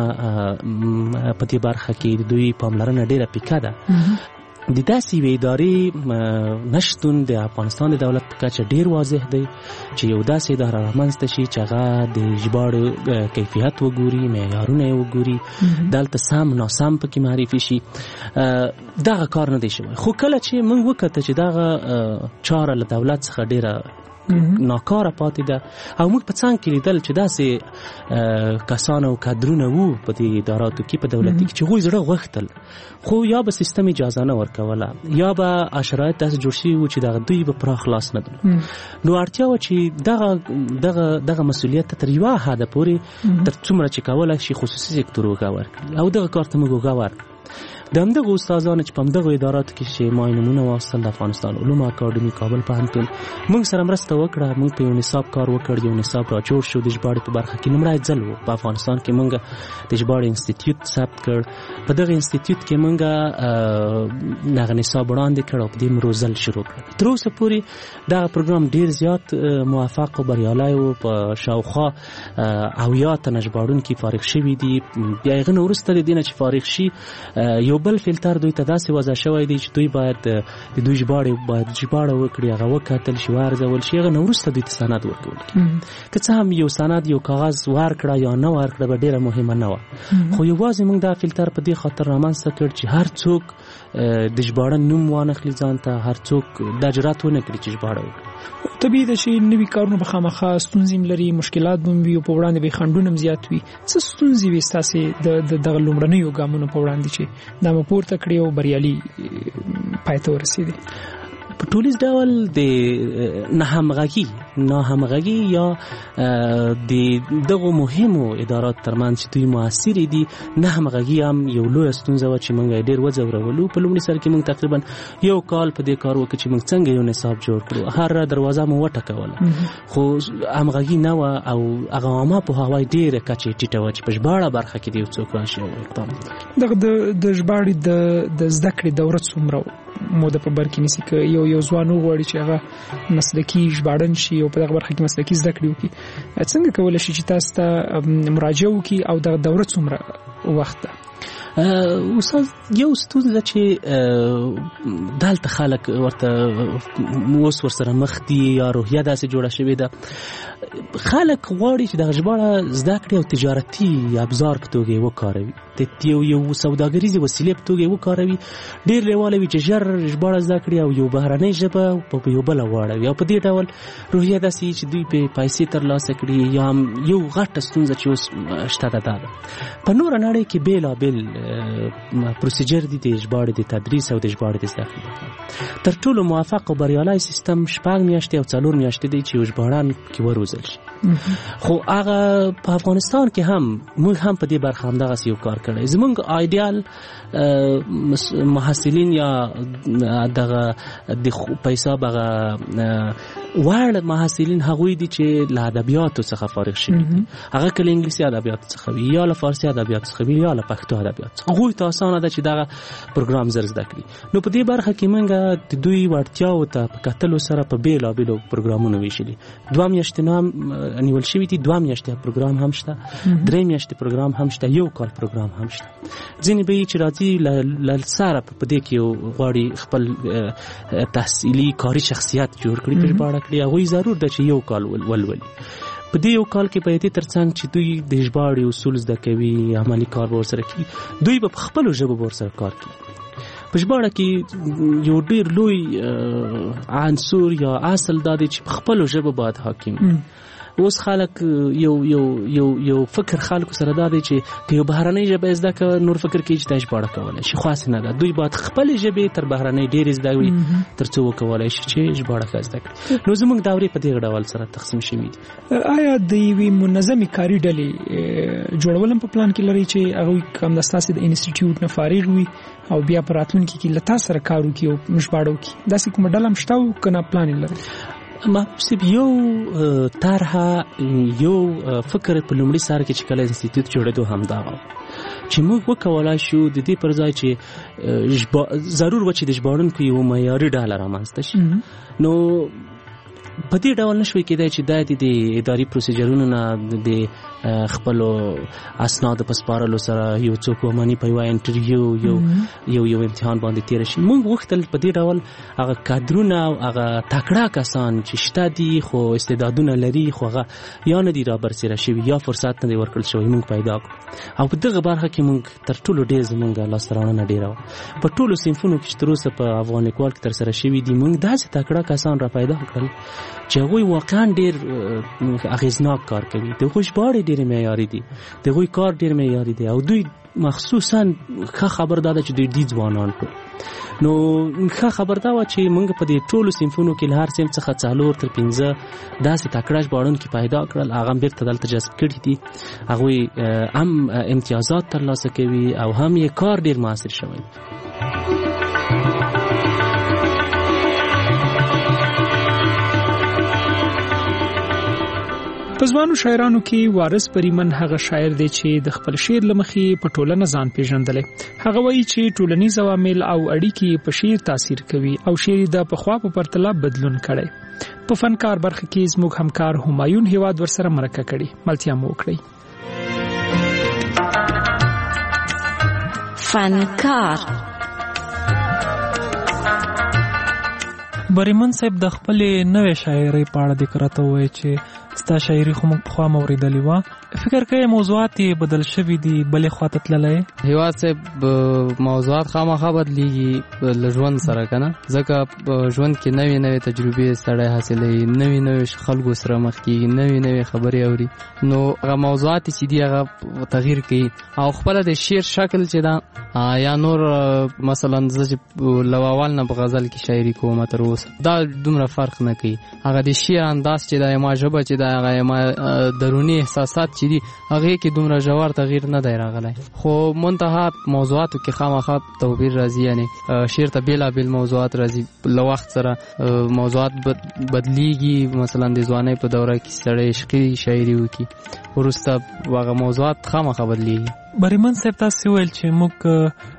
په دې برخه کې د دوی پاملرنه ډیره پیکه ده. د داسې یوې ادارې نشتون د افغانستان د دولت په کچه ډیر واضح دی چې یو داسې اداره رامنځته شي چې هغه د ژباړې کیفیت وګوري، معیارونه یې وګوري، دلته سم ناسم پکې معرفي شي. دغه کار نه دی شوی. خو کله چې موږ وکته چې دغه چاره له دولت څخه ډیره ناکاره پاتې ده او موږ په څنګ کې لیدل چې داسې کسان او کادرونه وو په دې اداراتو کې په دولتي کې چې هغوی زړه غوښتل، خو یا به سیستم اجازه نه ورکوله یا به شرایط داسې جوړ شوي وو چې دغه دوی به پراخ لاس نه درلود. نو اړتیا وه چې دغه دغه دغه مسؤلیت ته تر یوه حده پورې تر څومره چې کولی شي خصوصي سکتور اوږه ورکړي او دغه کار ته موږ اوږه ورکړو. د همدغه استادانو چې په همدغه اداراتو کې چې ما یې نومونه واخیستل، د افغانستان علومو اکاډمي، کابل پوهنتون، موږ سره مرسته وکړه. موږ په یو نصاب کار وکړ، یو نصاب را جوړ شو د ژباړې په برخه کې. لومړی ځل و په افغانستان کې موږ د ژباړې انسټیټیوټ ثبت کړ. په دغه انسټیټیوټ کې موږ دغه نصاب وړاندې کړ او په دې روزل شروع کړ. تر اوسه پورې دغه پروګرام ډیر زیات موفق او بریالی و. په شاوخوا اویا تنه ژباړونکي فارغ شوي دي. بیا هغه نه وروسته د دې نه چې فارغ شي یو بل فلټر دوی ته داسې وضع شوی دی چې دوی باید د دوی ژباړې باید ژباړه وکړي، هغه وکتل شي، وارزول شي، هغه نه وروسته دوی ته سند ورکول کېږي. که څه هم یو سند یو کاغذ ورکړه یا نه ورکړه به ډېره مهمه نه وه، خو یوازې موږ دا فلټر په دې خاطر رامنځته کړ چې هر څوک د ژباړه نوم وانخلي ځان ته، هر څوک دا جرات ونه کړي چې ژباړه وکړي. طبیعي ده چې نوي کارونه به خامخا ستونزې هم لري، مشکلات به هم وي او په وړاندې به یې خنډونه هم زیات وي. څه ستونزې وي ستاسې د دغه لومړنیو ګامونو په وړاندې چې دا مو پورته کړې او بریالي پای ته ورسېدې؟ په ټولیز ډول د ناهمغږي ناهمغږي یا د دغو مهمو ادارات ترمنځ چې دوی موثرې دي، ناهمغږي هم یو لویه ستونزه وه چې موږ یې ډېر وځورولو. په لومړي سر کې موږ تقریبا یو کال په دې کار وکړو چې موږ څنګه یو نصاب جوړ کړو. هر دروازه مو وټکوله، خو همغږي نه وه او هغه عامه پوهاوی ډېره کچه یې ټیټه وه چې په ژباړه برخه کې د یو څوک راشي او اقدام وکړي. دغه د ژباړې د زده کړې دوره څومره موده په بر کې نیسي؟ که یو یو ځوان وغواړي چې هغه مسلکي ژباړن شي او په دغه برخه کې مسلکي زده کړې وکړي، څنګه کولی شي چې تاسو ته مراجعه وکړي او دغه دوره څومره وخت ده؟ استاد یو ستونزه چې دلته خلک ورته اوس ورسره مخ دي یا روحیه داسې جوړه شوې ده خلک غواړي چې دغه ژباړه زده کړي او تجارتي ابزار په توګه یې وکاروي د یو یو سوداګریزې وسیلې په توګه یې وکاروي ډېر لیواله وي چې ژر ژباړه زده کړي او یو بهرنۍ ژبه په یو بله واړوي او په دې ډول روحیه داسې چې دوی پرې پیسې ترلاسه کړي یا یو غټه ستونزه چې اوس شته ده دا ده په نوره نړۍ کې بېلابېل پروسیجر دي د ژباړې د تدریس او د ژباړې د زده کړې تر ټولو موفق او بریالی سیستم شپږ میاشتې او څلور میاشتې دی چې یو ژباړن پکې وروزل شي خو هغه په افغانستان کې هم موږ هم په دې برخه همدغسې یو کار کړی زموږ آیډیال محصلین یا دغه د په حساب هغه وړ محصلین هغوی دي چې له ادبیاتو څخه فارغ شوي دي هغه که له انګلیسي ادبیاتو څخه وي یا له فارسي ادبیاتو څخه وي یا له پښتو ادبیاتو څخه هغوی ته اسانه ده چې دغه پروګرام زر زده کړي نو په دې برخه کې موږ د دوی وړتیاو ته په کتلو سره په بېلابېلو پروګرامونو ویشلي دوه میاشتې نام نیول شوي دي دوه میاشتې پروګرام هم شته درې میاشتې پروګرام هم شته یو کال پروګرام هم شته ځینې به یې چې راځي له سره په دې کې غواړي خپل تحصیلي کاري شخصیت جوړ کړي په ژباړه کړي هغوی ضرور ده چې یو کال ولولي په دې یو کال کې په دې ترڅنګ چې دوی د ژباړې اصول زده کوي عملي کار به ورسره کوي دوی به په خپلو ژبو به ورسره کار کوي په ژباړه کې یو ډېر لوی عنصر یا اصل دا دی چې په خپلو ژبو باید حاکم اوس خلک یو یو یو یو فکر خلکو سره دا دی چې که یو بهرنۍ ژبه زده کړه نور فکر کوي چې دا ژباړه کولی شي خو هسې نه ده دوی باید خپلې ژبې تر بهرنۍ ډېرې زده کړي تر څو وکولی شي چې ژباړه ښه زده کړي نو زموږ دورې په دې ډول سره تقسیم شوي دي آیا د یوې منظمې کاري ډلې جوړول هم په پلان کې لري چې هغوی همدا ستاسې د انسټیټیوټ نه فارغ وي او بیا په راتلونکي کې له تا سره کار وکړي او ژباړه وکړي داسې کومه ډله هم شته او که نه پلان یې لري محبوب یو طرحه یو فکر په لومړي سر کې چې کله انسټیټیوټ جوړېدو همدا و چې موږ وکولای شو د دې پر ځای چې ضرور و چې د ژباړونکو یو معیاري ډله رامنځته شي نو په دې ډول نشوي کېدای چې دا د اداري پروسیجرونو نه د خپلو اسنادو په سپارلو سره یو څوک ومني په یوه انټرویو یو یو یو امتحان باندې تېره شي موږ غوښتل په دې ډول هغه کادرونه او هغه تکړه کسان چې شته دي خو استعدادونه لري خو هغه یا نه دي رابرسېره شوي یا فرصت نه دی ورکړل شوی موږ پیدا کړو او په دغه برخه کې موږ تر ټولو ډېر زموږ لاسته راوړنه ډېره وه په ټولو صنفونو کې چې تر اوسه په افغان لیکوال کې ترسره شوي دي موږ داسې تکړه کسان را پیدا کړل چې هغوی واقعا ډېر اغېزناک کار کوي د هغوی ژباړې ډېرې معیاري دي د هغوی کار ډېر معیاري دی او دوی مخصوصا ښه خبر دا ده چې دوی دي ځوانان ټول نو ښه خبر دا وه چې موږ په دې ټولو صنفونو کې له هر صنف څخه څلور تر پنځه داسې تکړه ژباړونکي پیدا کړل هغه هم بېرته دلته جذب کړي دي هغوی هم امتیازات ترلاسه کوي او هم یې کار ډېر موثر شوی په ځوانو شاعرانو کې وارث پریمن هغه شاعر دی چې د خپل شعر له مخې په ټولنه ځان پیژندلی هغه وایي چې ټولنیز عوامل او اړیکې په شعر تاثیر کوي او شعر د پخوا په پرتله بدلون کړی په فنکار برخه کې زموږ همکار همایون هیواد ورسره مرکه کړې ملتیا مو وکړئ فنکار بریمن صاحب د خپلې نوې شاعرۍ په اړه ذکر راته ووایي چې ستا شاعري خو موږ پخوا مو اورېدلې وه فکر کوې موضوعات یې بدل شوي دي بلې خواته تللی هیواد صاحب موضوعات خامخا بدلېږي له ژوند سره که نه ځکه په ژوند کې نوې نوې تجربې سړی حاصلوي نوې نوې خلکو سره مخ کېږي نوې نوې خبرې اوري نو هغه موضوعات چې دي هغه تغییر کوي او خپله د شعر شکل چې ده یا نور مثلا زه چې له اول نه په غزل کې شاعري کوم تر اوسه دا دومره فرق نه کوي هغه د شعر انداز چې ده ما ژبه چې ده هغه ما دروني احساسات چې دي هغې کې دومره ژور تغییر نه دی راغلی خو منتها موضوعاتو کې خامخا توپیر راځي یعنې شعر ته بېلابېل موضوعات راځي له وخت سره موضوعات بدلیږي مثلا د ځوانۍ په دوره کې سړی عشقي شاعري وکړي وروسته هغه موضوعات خامخا بدلیږي بریمن صاحب تاسې ویل چې موږ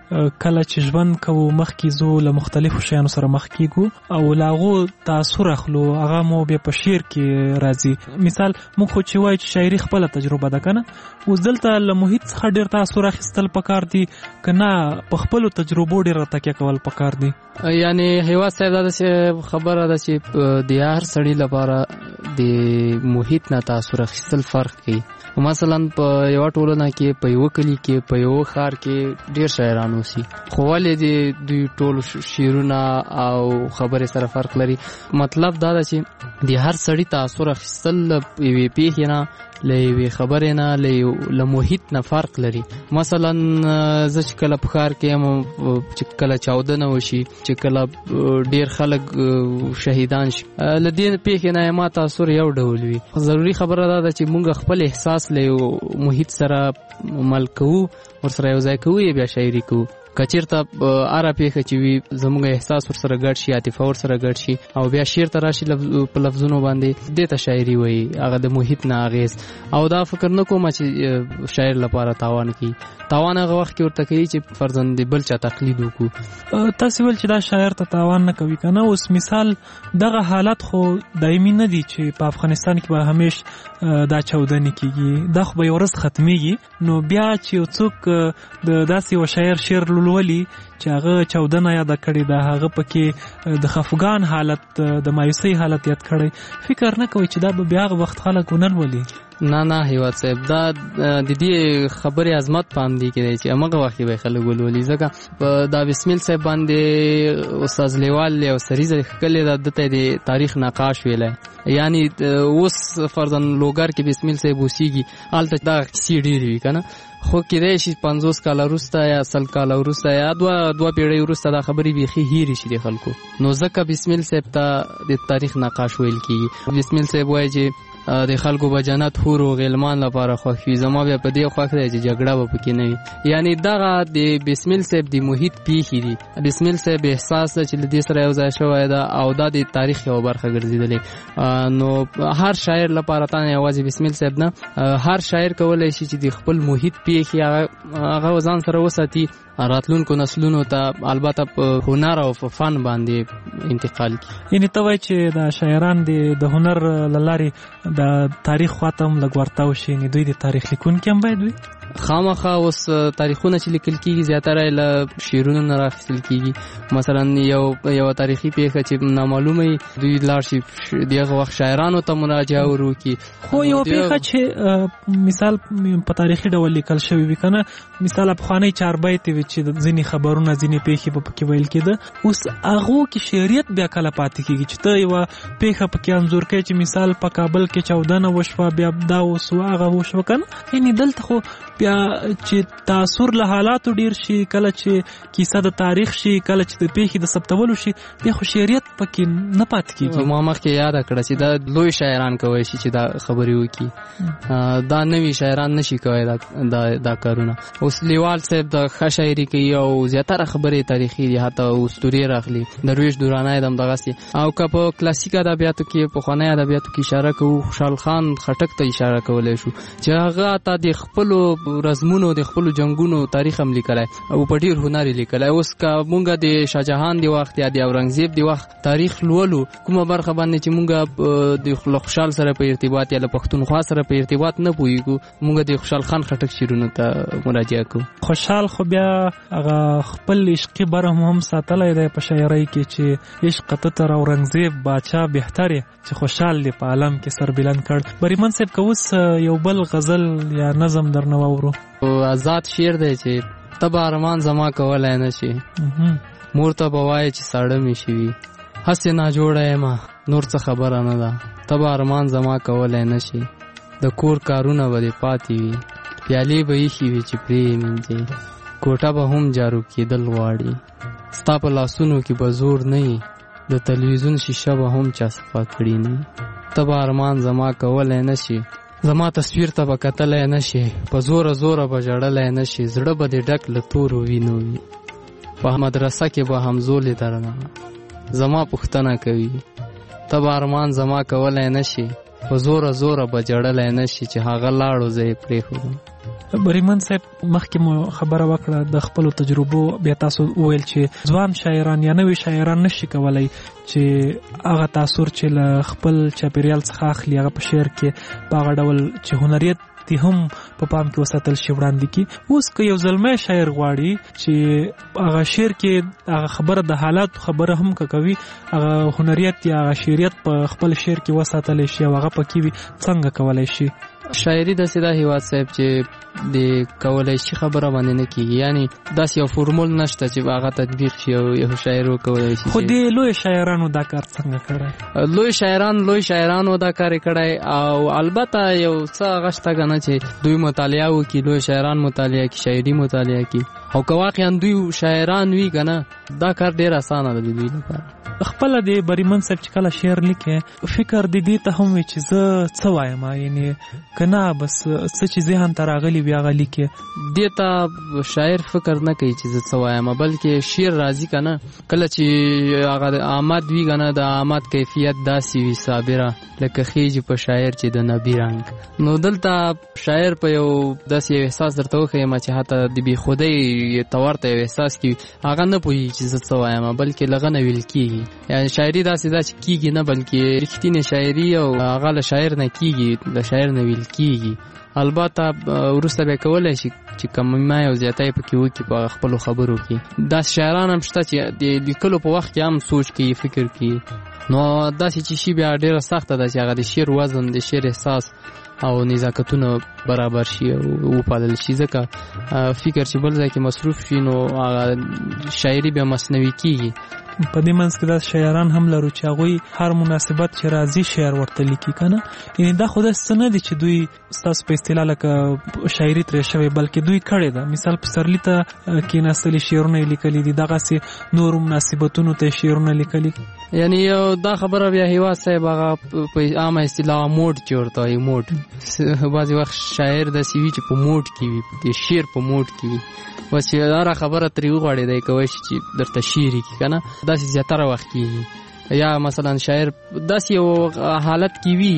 کله چې ژوند کوو مخکې زو له مختلفو شیانو سره مخ کیږو او لاغو تاثر اخلو هغه مو بیا په شعر کې راځي. مثال موږ خو چې وایو چې شاعري خپله تجربه ده کنه، اوس دلته له محیط څخه ډېر تاثر اخیستل پکار دي که نه په خپلو تجربو ډېره تکیه کول پکار دي؟ یعنی هیواد صاحب دا چې خبره ده چې د هر سړي لپاره د محیط نه تاثر اخیستل فرق کوي. مثلا په یو ټولنه کې په یو کلی کې په یو ښار کې ډیر شاعران اوسي، خو ولې د دوی ټول شعرونه او خبرې سره فرق لري؟ مطلب دا ده چې د هر سړي تاثر اخیستل یوې پیښې نه له یوې خبرې نه له محیط نه فرق لري. مثلا زه چې کله په ښار کې یم چې کله چاودنه وشي، چې کله ډیر خلک شهیدان شي، له دې پیښې نه ما تاثر یو ډول وي. ضروري خبره دا ده چې موږ خپل احساس له یو محیط سره مل کوو، ورسره یو ځای کوو، یا بیا شاعري کوو. که چېرته هره پیښه چې وي زموږ احساس ورسره ګډ شي، عاطفه ورسره ګډ شي او بیا شعر ته راشي په لفظونو باندې، دې ته شاعري وایي. هغه د محیط نه اغېز. او دا فکر نه کوم چې شاعر لپاره تاوان کوي. تاوان هغه وخت کې ورته کوي چې فرضاً د بل چا تقلید وکړو. تاسې ویل چې دا شاعر ته تاوان نه کوي که نه. اوس مثال دغه حالت خو دایمي نه دي چې په افغانستان کې به همیش دا چاودنې کېږي، دا خو به یو ورځ ختمېږي. نو بیا چې یو څوک د داسې یو شاعر شعر لولي چې هغه چاودنه یاده کړې ده، هغه پکې د خفګان حالت، د مایوسۍ حالت یاد کړی، فکر نه کوي چې دا به بیا هغه وخت خلک ونه لولي؟ نه نه هیواد صاحب، دا د دې خبرې عظمت په همدې کې دی چې همغه وخت به خلک ولولي. ځکه په دا بسمیل صاحب باندې استاد لیوال یو سریزه ښکلې ده، دته د تاریخ نقاش ویلی. یعنی اوس فرضاً لوګر کې بسمیل صاحب اوسیږي، هلته دا کیسې ډېرې وي که نه، خو کېدای شي پنځوس کاله وروسته یا سل کاله وروسته یا دوه دوه پیړۍ وروسته دا خبرې بیخي هېرې شي د خلکو. نو ځکه بسمیل صاحب ته د تاریخ نقاش ویل کېږي. بسمیل صاحب وایي چې د خلکو به جنت حور و غلمان لپاره خوښ وي، زما بیا په دې خوښ دی چې جګړه به پکې نه وي. یعنی دغه د بسمیل صاحب د محیط پیښې دي. بسمیل صاحب احساس ده چې له دې سره یو ځای شوی ده او دا د تاریخ یوه برخه ګرځېدلې. نو هر شاعر لپاره تا نه یوازې بسمیل صاحب نه، هر شاعر کولی شي چې د خپل محیط پیښې هغه ځان سره وساتي، راتلونکو نسلونو ته البته په هنر او په فن باندې انتقال کړي. یعنی ته وایي چې دا شاعران د هنر له لارې د تاریخ خواته هم لږ ورتاو شي، یعنې دوی د تاریخ لیکونکي هم باید وي؟ خامخا اوس تاریخونه چې لیکل کېږي زیاتره یې له شعرونو نه راخیستل کېږي. مثلا یو یوه تاریخي پیښه چې نامعلومه وي، دوی لاړ شي د هغه وخت شاعرانو ته مراجعه ور وکړي. خو یوه پیښه چې مثال په تاریخي ډول لیکل شوي وي که نه، مثال پخوانۍ چاربیتې وي چې ځینې خبرونه ځینې پیښې به پکې ویل کېده، اوس هغو کې شعریت بیا کله پاتې کېږي چې ته یوه پیښه پکې انځور کوې چې مثال په کابل کې چاودنه وشوه، بیا دا وسوه هغه وشوه که نه. یعنې دلته خو بیا چې تاثر له حالاتو ډیر شي، کله چې کیسه د تاریخ شي، کله چې د پیښې د ثبتولو شي، بیا خو شعریت پکې نه پاتې کېږي. ما مخکې یاده کړه چې دا لوی شاعران کولی شي چې دا خبرې وکړي، دا نوي شاعران نشي کولی دا دا کارونه. اوس لیوال صاحب د ښه شاعري کوي او زیاتره خبرې تاریخي دي، حتی اسطورې راخلي. درویش درانی هم دغسې. او که په کلاسیک ادبیاتو کې، پخوانۍ ادبیاتو کې اشاره کوو، خوشحال خان خټک ته اشاره کولی شو چې هغه ته د خپلو رزمونو د خپلو جنګونو تاریخ هم لیکلی او په ډېر هنر یې لیکلی. اوس که مونږ د شاهجهان د وخت یا د اورنګزیب د وخت تاریخ لولو، کومه برخه باندې چې مونږ د خوشحال سره په ارتباط یا له پښتونخوا سره په ارتباط نه پوهېږو، مونږ د خوشحال خان خټک شعرونو ته مراجعه کوو. خوشحال خو بیا هغه خپل عشقي برهم هم ساتلی دی په شاعرۍ کې چې عشق ته تر اورنګزیب باچا بهتر چې خوشحال دی په عالم کې سربلند کړ. بریمن صاحب که اوس یو بل غزل یا نظم درنه واورو؟ آزاد شعر دی چې ته به ارمان زما کولی نه شي، مور ته به وایې چې ساړه مې شوي، هسې ناجوړه یمه نور څه خبره نه ده، ته به ارمان زما کولی نه شي، د کور کارونه به دې پاتې وي، پیالې به ایښې وي چې پرې یې مینځې، کوټه به هم جارو کېدل غواړي، ستا په لاسونو کې به زور نه وي، د تلویزیون شیشه به هم چا صفا کړي نه، ته به ارمان زما کولی نه شي، زما تصویر ته به کتلی نه شي، په زوره زوره به ژړلی نه شي، زړه به دې ډک له تورو وینو وي، په مدرسه کې به همزولې درنه زما پوښتنه کوي، ته به ارمان زما کولی نه شي، په زوره زوره به جړلی نه شي چې هغه لاړو زه یې پرېښودم. بریمن صاحب مخکې مو خبره وکړه د خپل تجربو بیا تاسو وویل چې ځوان شاعران یا نوي شاعران نشي کولای چې هغه تاثر چې له خپل چاپیریال څخه اخلي هغه په شعر کې په هغه ډول چې هنریت تی هم په پام کې وساتل شي وړاندې کی. اوس که یو زلمی شاعر غواړي چې هغه شعر کې هغه خبره د حالات خبره هم کوي هغه هنریت یا هغه شعریت په خپل شعر کې وساتل شي او هغه پکې وي څنګه کولای شي؟ شاعري د سیدا هیواد صاحب چې د کولای شي خبره باندې نه کیږي، یعنی داس یو فورمول نشته چې هغه تطبیق شي او یو شاعر وکولای شي. خو دې لوی شاعرانو دا کار څنګه کړی؟ لوی شاعران لوی شاعرانو دا کار کړی او البته یو څه غشته کنه چې دوی مطالعه وکړي، لوی شاعران مطالعه کوي، شاعري مطالعه کوي او که واقعا دوی شاعران وي کنه دا کار ډیر اسانه دی دوی لپاره. خپل د بریمن صاحب چې کله شعر لیکي فکر د دې ته هم وي چې زه څه وایم، یعنی کنه بس څه چې ذهن ته راغلی بیا هغه لیکي. دې ته شاعر فکر نه کوي چې زه څه وایم، بلکې شعر راځي کنه کله چې هغه آمد وي کنه د آمد کیفیت داسې وي صابره لکه خېج په شاعر چې د نبی رنگ. نو دلته شاعر په یو داسې احساس درته وښیم چې حتی د بې خودۍ تورته یو احساس کوي، هغه نه پوهېږي چې زه څه وایم بلکې له هغه نه ویل کېږي. یعنی شاعري داسې دا چې کېږي نه بلکې رښتینې شاعري او هغه له شاعر نه کېږي، له شاعر نه ویل کېږي. البته وروسته بیا کولی شي چې کمای او زیاتی پکې وکړي په خپلو خبرو کې. داسې شاعران هم شته چې د لیکلو په وخت کې هم سوچ کوي، فکر کوي. نو داسې چې شي بیا ډېره سخته ده چې هغه د شعر وزن، د شعر احساس او نزاکتونه برابر شي او وپالل شي، ځکه فکر چې بل ځای کې مصروف شي نو هغه شاعري بیا مصنوعي کېږي. په دې منځ کې داسې شاعران هم لرو چې هغوی هر مناسبت چې راځي شعر ورته لیکي که نه. یعنې دا خو داسې څه نه دي چې دوی ستاسو په اصطلاح لکه شاعري ترې شوې، بلکې دوی کړې ده. مثال پسرلي ته کېناستلي شعرونه یې لیکلي دي، دغسې نورو مناسبتونو ته شعرونه لیکلي. یعنی یو دا خبره بیا هیواد صاحب هغه په عامه اصطلاح موډ چې ورته وایي موډ. بعضې وخت شاعر داسې وي چې په موډ کې وي، د شعر په موډ کې وي، بس چې هره خبره ترې وغواړې دی کولی شي چې درته شعر یې کړي که نه. داسې زیاتره وخت کېږي. یا مثلا شاعر داسې یو حالت کې وي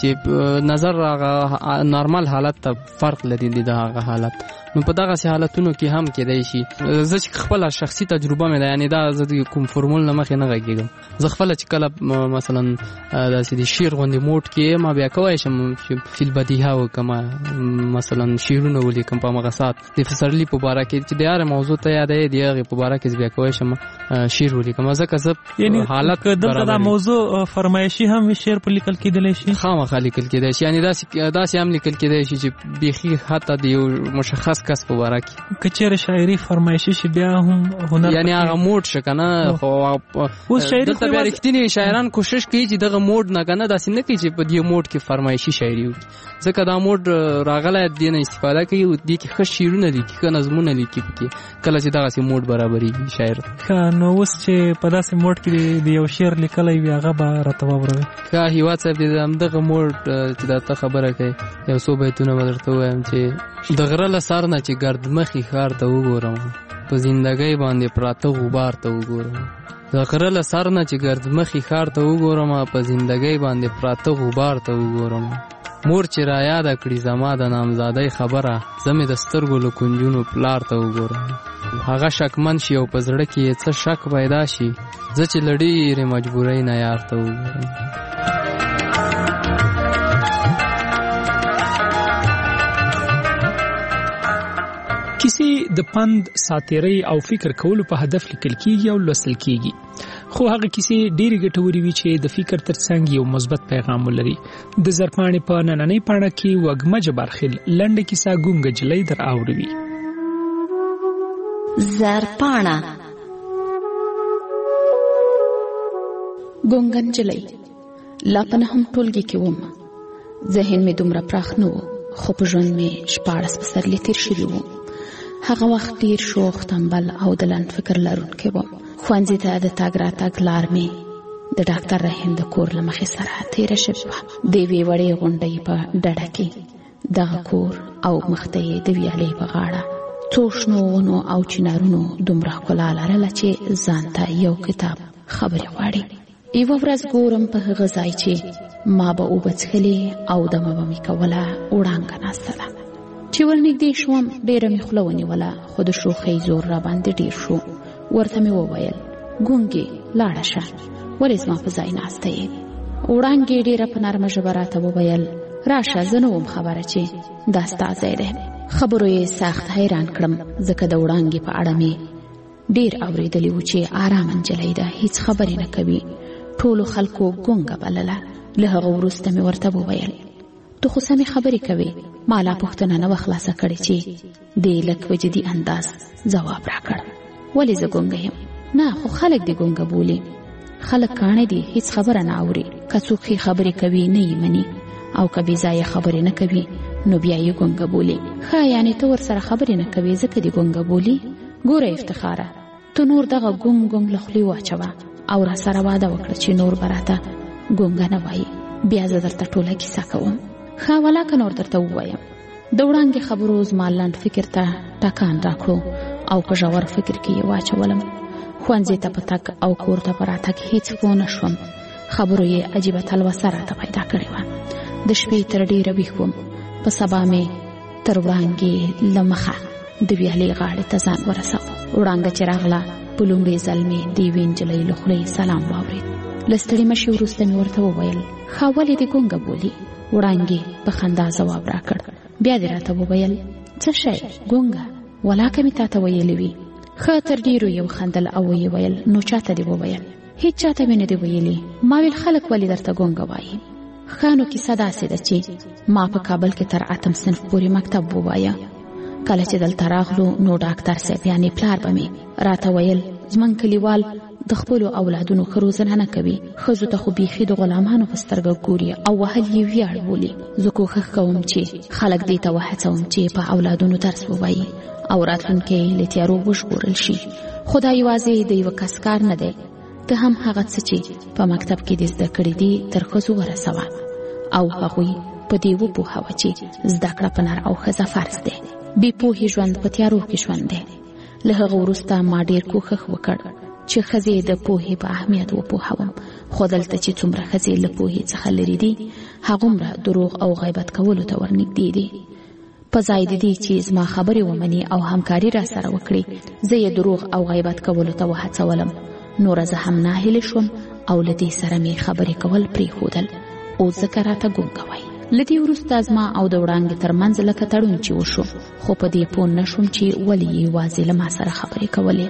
چې نظر هغه نارمل حالت ته فرق لري د هغه حالت. نو په دغسې حالتونو کې هم کېدای شي. زه چې خپله شخصي تجربه مې ده، یعنې دا زه د کوم فورمول نه مخکې نه غږېږم. زه خپله چې کله مثلا داسې د شعر غوندې موډ کې ما بیا کولی شم چې فی البدیهه وکړم، مثلا شعرونه ولیکم په همغه ساعت. د پسرلي په باره کې چې د هرې موضوع ته یادوي د هغې په باره کې زه بیا کولی شم شعر ولیکم، ځکه زه حالت دلته دا موضوع فرمایشي هم وي، شعر په لیکل کېدلی شي، خامخا لیکل کېدای شي. یعنې داسې هم لیکل کېدای شي چې بیخي حتی د یو مشخص کس په باره کې که چېرې شاعري فرمایشي شي بیا هم هنر، یعنی هغه موډ شه که نه. خو دلته بیا رښتینې شاعران کوشش کوي چې دغه موډ نه که نه داسې نه کوي چې په دې موډ کې فرمایشي شاعري وکړي، ځکه دا موډ راغلی دې نه استفاده کوي او دې کې ښه شعرونه لیکي، ښه نظمونه لیکي پکې کله چې دغسې موډ برابرېږي شاعر. ښه، نو اوس چې په داسې موډ کې د یو شعر لیکلی وي هغه به راته واوروي. ښه هیواد صاحب د همدغه موډ چې دا ته خبره کوي یو څو بیتونه به درته ووایم چې د غره له سر نه چې ګردمخي ښار ته وګورم، په زندګۍ باندې پراته غبار ته وګورم. د غره له سر نه چې ګردمخي ښار ته وګورم، په زندګۍ باندې پراته غبار ته وګورم. مور چې را یاده کړي زما د نامزادۍ خبره، زه مې د سترګو له کنجونو پلار ته وګورم. هغه شکمن شي او په زړه کې یې څه شک پیدا شي، زه چې له ډېرې مجبورۍ نه یار ته وګورم. کیسې د پند، ساتیرۍ او فکر کولو په هدف لیکل کیږي او لوستل کیږي، خو هغه کیسې ډېرې ګټورې وي چې د فکر ترڅنګ یو مثبت پیغام ولري. د زرپاڼې په نننۍ پاڼه کې وږمه برخیل لنډه کیسه ګونګه جلۍ در اوروي. زرپاڼه. ګونګه نجلۍ. لا په نهم ټولګي کې وم. ذهن مې دومره پراخ نه و، خو په ژوند مې شپاړس پسرلي تېر شوي وو. هغه وخت ډېر شوخ، تنبل او د لنډ فکر لرونکی وم. ښوونځي ته د تګ راتګ لار مې د ډاکټر رحیم د کور له مخې سره تېره شوې وه. د یوې وړې غونډۍ په ډډه کې دغه کور او مخته یې د ویالې په غاړه څو شنو ونو او چنارونو دومره ښکلا لرله چې ځان ته یو کتاب خبرې غواړي. یوه ورځ ګورم په هغه ځای چې ما به اوبه څښلې او دمه به مې کوله وړانګه ناسته ده. چې ورنږدې شوم ډېره مې خوله ونیوله، خو د شوخۍ زور را باندې ډېر شو. ورته مې وویل ګونګې لاړه شه، ولې زما په ځای ناسته یې؟ وړانګې ډېره په نرمه ژبه راته وویل راشه، زه نه وم خبره چې دا ستا ځای دی. خبرو یې سخت حیران کړم، ځکه د وړانګې په اړه مې ډېر اورېدلي وو چې ارامه نجلۍ ده، هیڅ خبرې نه کوي. ټولو خلکو ګونګه بلله. له هغه وروسته مې ورته وویل ته خو سمې خبرې کوې. ما لا پوښتنه نه وه خلاصه کړې چې دې لږ په جدي انداز ځواب راکړ. ولې زه ګونګه یم؟ نه خو خلک دې ګونګه بولي. خلک کاڼه دي، هیڅ خبره نه اوري. که څوک ښې خبرې کوي نه یې مني، او که بې ځایه خبرې نه کوي نو بیا یې ګونګه بولي. ښه یعنې ته ورسره خبرې نه کوې ځکه دې ګونګه بولي؟ ګوره افتخاره، ته نور دغه ګونګ ګونګ له خولې واچوه او را سره واده وکړه چې نور به راته ګونګه نه وایي. بیا زه درته ټوله کیسه کوم. ښه ولاکه نور درته ووایم. د وړانګې خبرو زما لنډ فکر ته ټکان راکړو او په ژور فکر کې یې واچولم. ښوونځي ته په تګ او کور ته په راتګ هیڅ پوه نه شوم. خبرو یې عجیبه تلوسه راته پیدا کړې وه. د شپې تر ډېره ویښ وم. په سبا مې تر وړانګې له مخه د ویالې غاړې ته ځان ورساوه. وړانګه چې راغله په لومړي ځل مې د یوې نجلۍ له خولې سلام واورېد. له ستړې مشې وروسته مې ورته وویل ښه ولې دې ګونګه بولي؟ وړانګې په خندا ځواب راکړ. بیا دې راته وویل څه شی ګونګه؟ ولاکه مې تاته ویلې وي. ښه تر ډېرو یې وخندل او ویې ویل نو چاته دې وویل؟ هیڅ چاته مې نه دې ویلي. ما ویل خلک ولې درته ګونګه وایي؟ ښه نو کیسه داسې ده چې ما په کابل کې تر اتم صنف پورې مکتب ووایه. کله چې دلته راغلو نو ډاکټر صاحب یعنې پلار به مې راته ویل زموږ کلیوال د خپلو اولادونو ښه روزنه نه کوي. ښځو ته خو بیخي د غلامانو په سترګه ګوري او وهل یې ویاړ بولي. زه کوښښ کوم چې خلک دې ته وهڅوم چې په اولادونو درس ووایي او راتلونکی له تیارو وژغورل شي. خو دا یوازې د یوه کس کار نه دی. ته هم هغه څه چې په مکتب کې دې زده کړي دي تر ښځو ورسوه او هغوی په دې وپوهوه چې زده کړه په نر او ښځه فرض دی. بې پوهې ژوند په تیارو کې ژوند دی. له هغه وروسته ما ډېر کوښښ وکړ چې ښځې د پوهې په اهمیت وپوهوم. خو دلته چې څومره ښځې له پوهې څخه لرې دي هغومره دروغ او غیبت کولو ته ورنږدې دي. په ځای د دې چې زما خبرې ومني او همکاري را سره وکړي زه یې دروغ او غیبت کولو ته وهڅولم. نوره زه هم ناهیلې شوم او له دې سره مې خبرې کول پرېښودل. اوس ځکه راته ګونګه وایي. له دې وروسته زما او د وړانګې ترمنځ لکه تړون چې وشو. خو په دې پوه نه شوم چې ولې یې یوازې له ما سره خبرې کولې.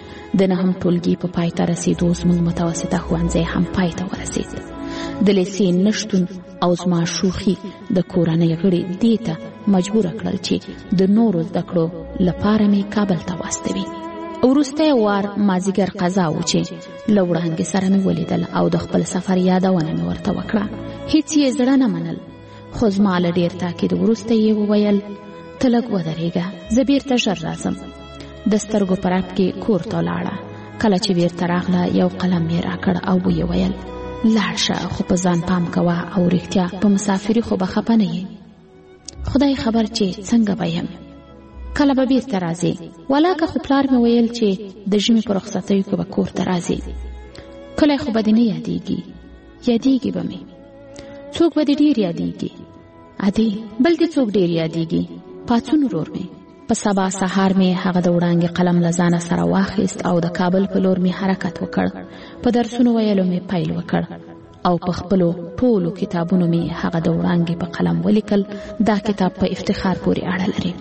د نهم ټولګي په پای ته رسېدو زموږ متوسطه ښوونځی هم پای ته ورسېد. د لیسې نشتون او زما شوخي د کورنۍ غړي دې ته مجبوره کړل چې د نورو زده کړو لپاره مې کابل ته واستوي. وروسته وار مازیګر قضا و چې له وړانګې سره مې ولیدل او د خپل سفر یادونه مې ورته وکړه. هیڅ یې زړه نه منل. خو زما له ډېر تاکید وروسته یې وویل ته لږ ودرېږه، زه بیرته ژر راځم. د سترګو په رپ کې کور ته ولاړه. کله چې بیرته راغله یو قلم یې راکړ او ویې ویل لاړ شه خو په ځان پام کوه او رښتیا په مسافري خو به خفه نه یې. خدای خبر چې څنګه به یم، کله به بیرته راځې. ولاکه خو پلار مې ویل چې د ژمي په رخصتیو کې به کور ته راځې. کله خو به دې نه یادېږي. یادېږي به مې. څوک به دې ډېر یادېږي؟ ادې بل دې څوک ډېر یادېږي؟ پاڅون ورور مې. په سبا سهار مې هغه د وړانګې قلم له ځانه سره واخیست او د کابل په لور مې حرکت وکړ. په درسونو ویلو مې پیل وکړ او په خپلو ټولو کتابونو مې هغه د وړانګې په قلم ولیکل. دا کتاب په افتخار پورې اړه لري.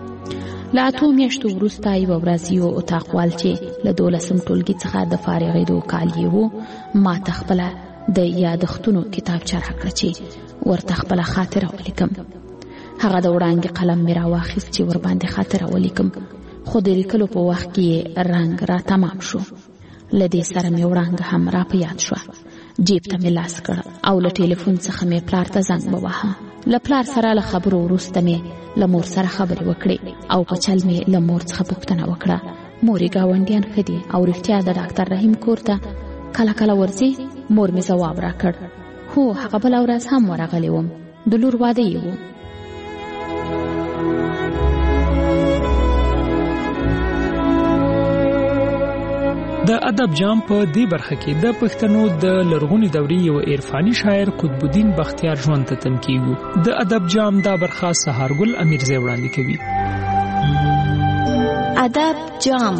له اتو میاشتو وروسته یوه ورځ یو اتاقوال چې له دولسم ټولګي څخه د فارغېدو کال یې و ما ته خپله د یادښتونو کتابچه راکړه چې ورته خپله خاطره ولیکم. هغه د وړانګې قلم مې راواخیست چې ورباندې خاطره ولیکم. خو د لیکلو په وخت کې یې رنګ را تمام شو. له دې سره مې وړانګه هم را په یاد شوه. جیب ته مې لاس کړ او له ټلیفون څخه مې پلار ته زنګ وواهه. له پلار سره له خبرو وروسته مې له مور سره خبرې وکړې او په چل مې له مور څخه پوښتنه وکړه مورې ګاونډیان ښه دي او رښتیا د ډاکټر رحیم کور ته کله کله ورځې؟ مور مې ځواب راکړ هو هغه بله ورځ هم ورغلی وم، د لور واده یې و. د ادب جام په دې برخه کې د پښتنو د لرغونی دورې یو عرفاني شاعر قطب الدین بختیار ژوند ته تم کیږي. د ادب جام دا برخه سهارګل امیرزی وړاندې کوي. ادب جام.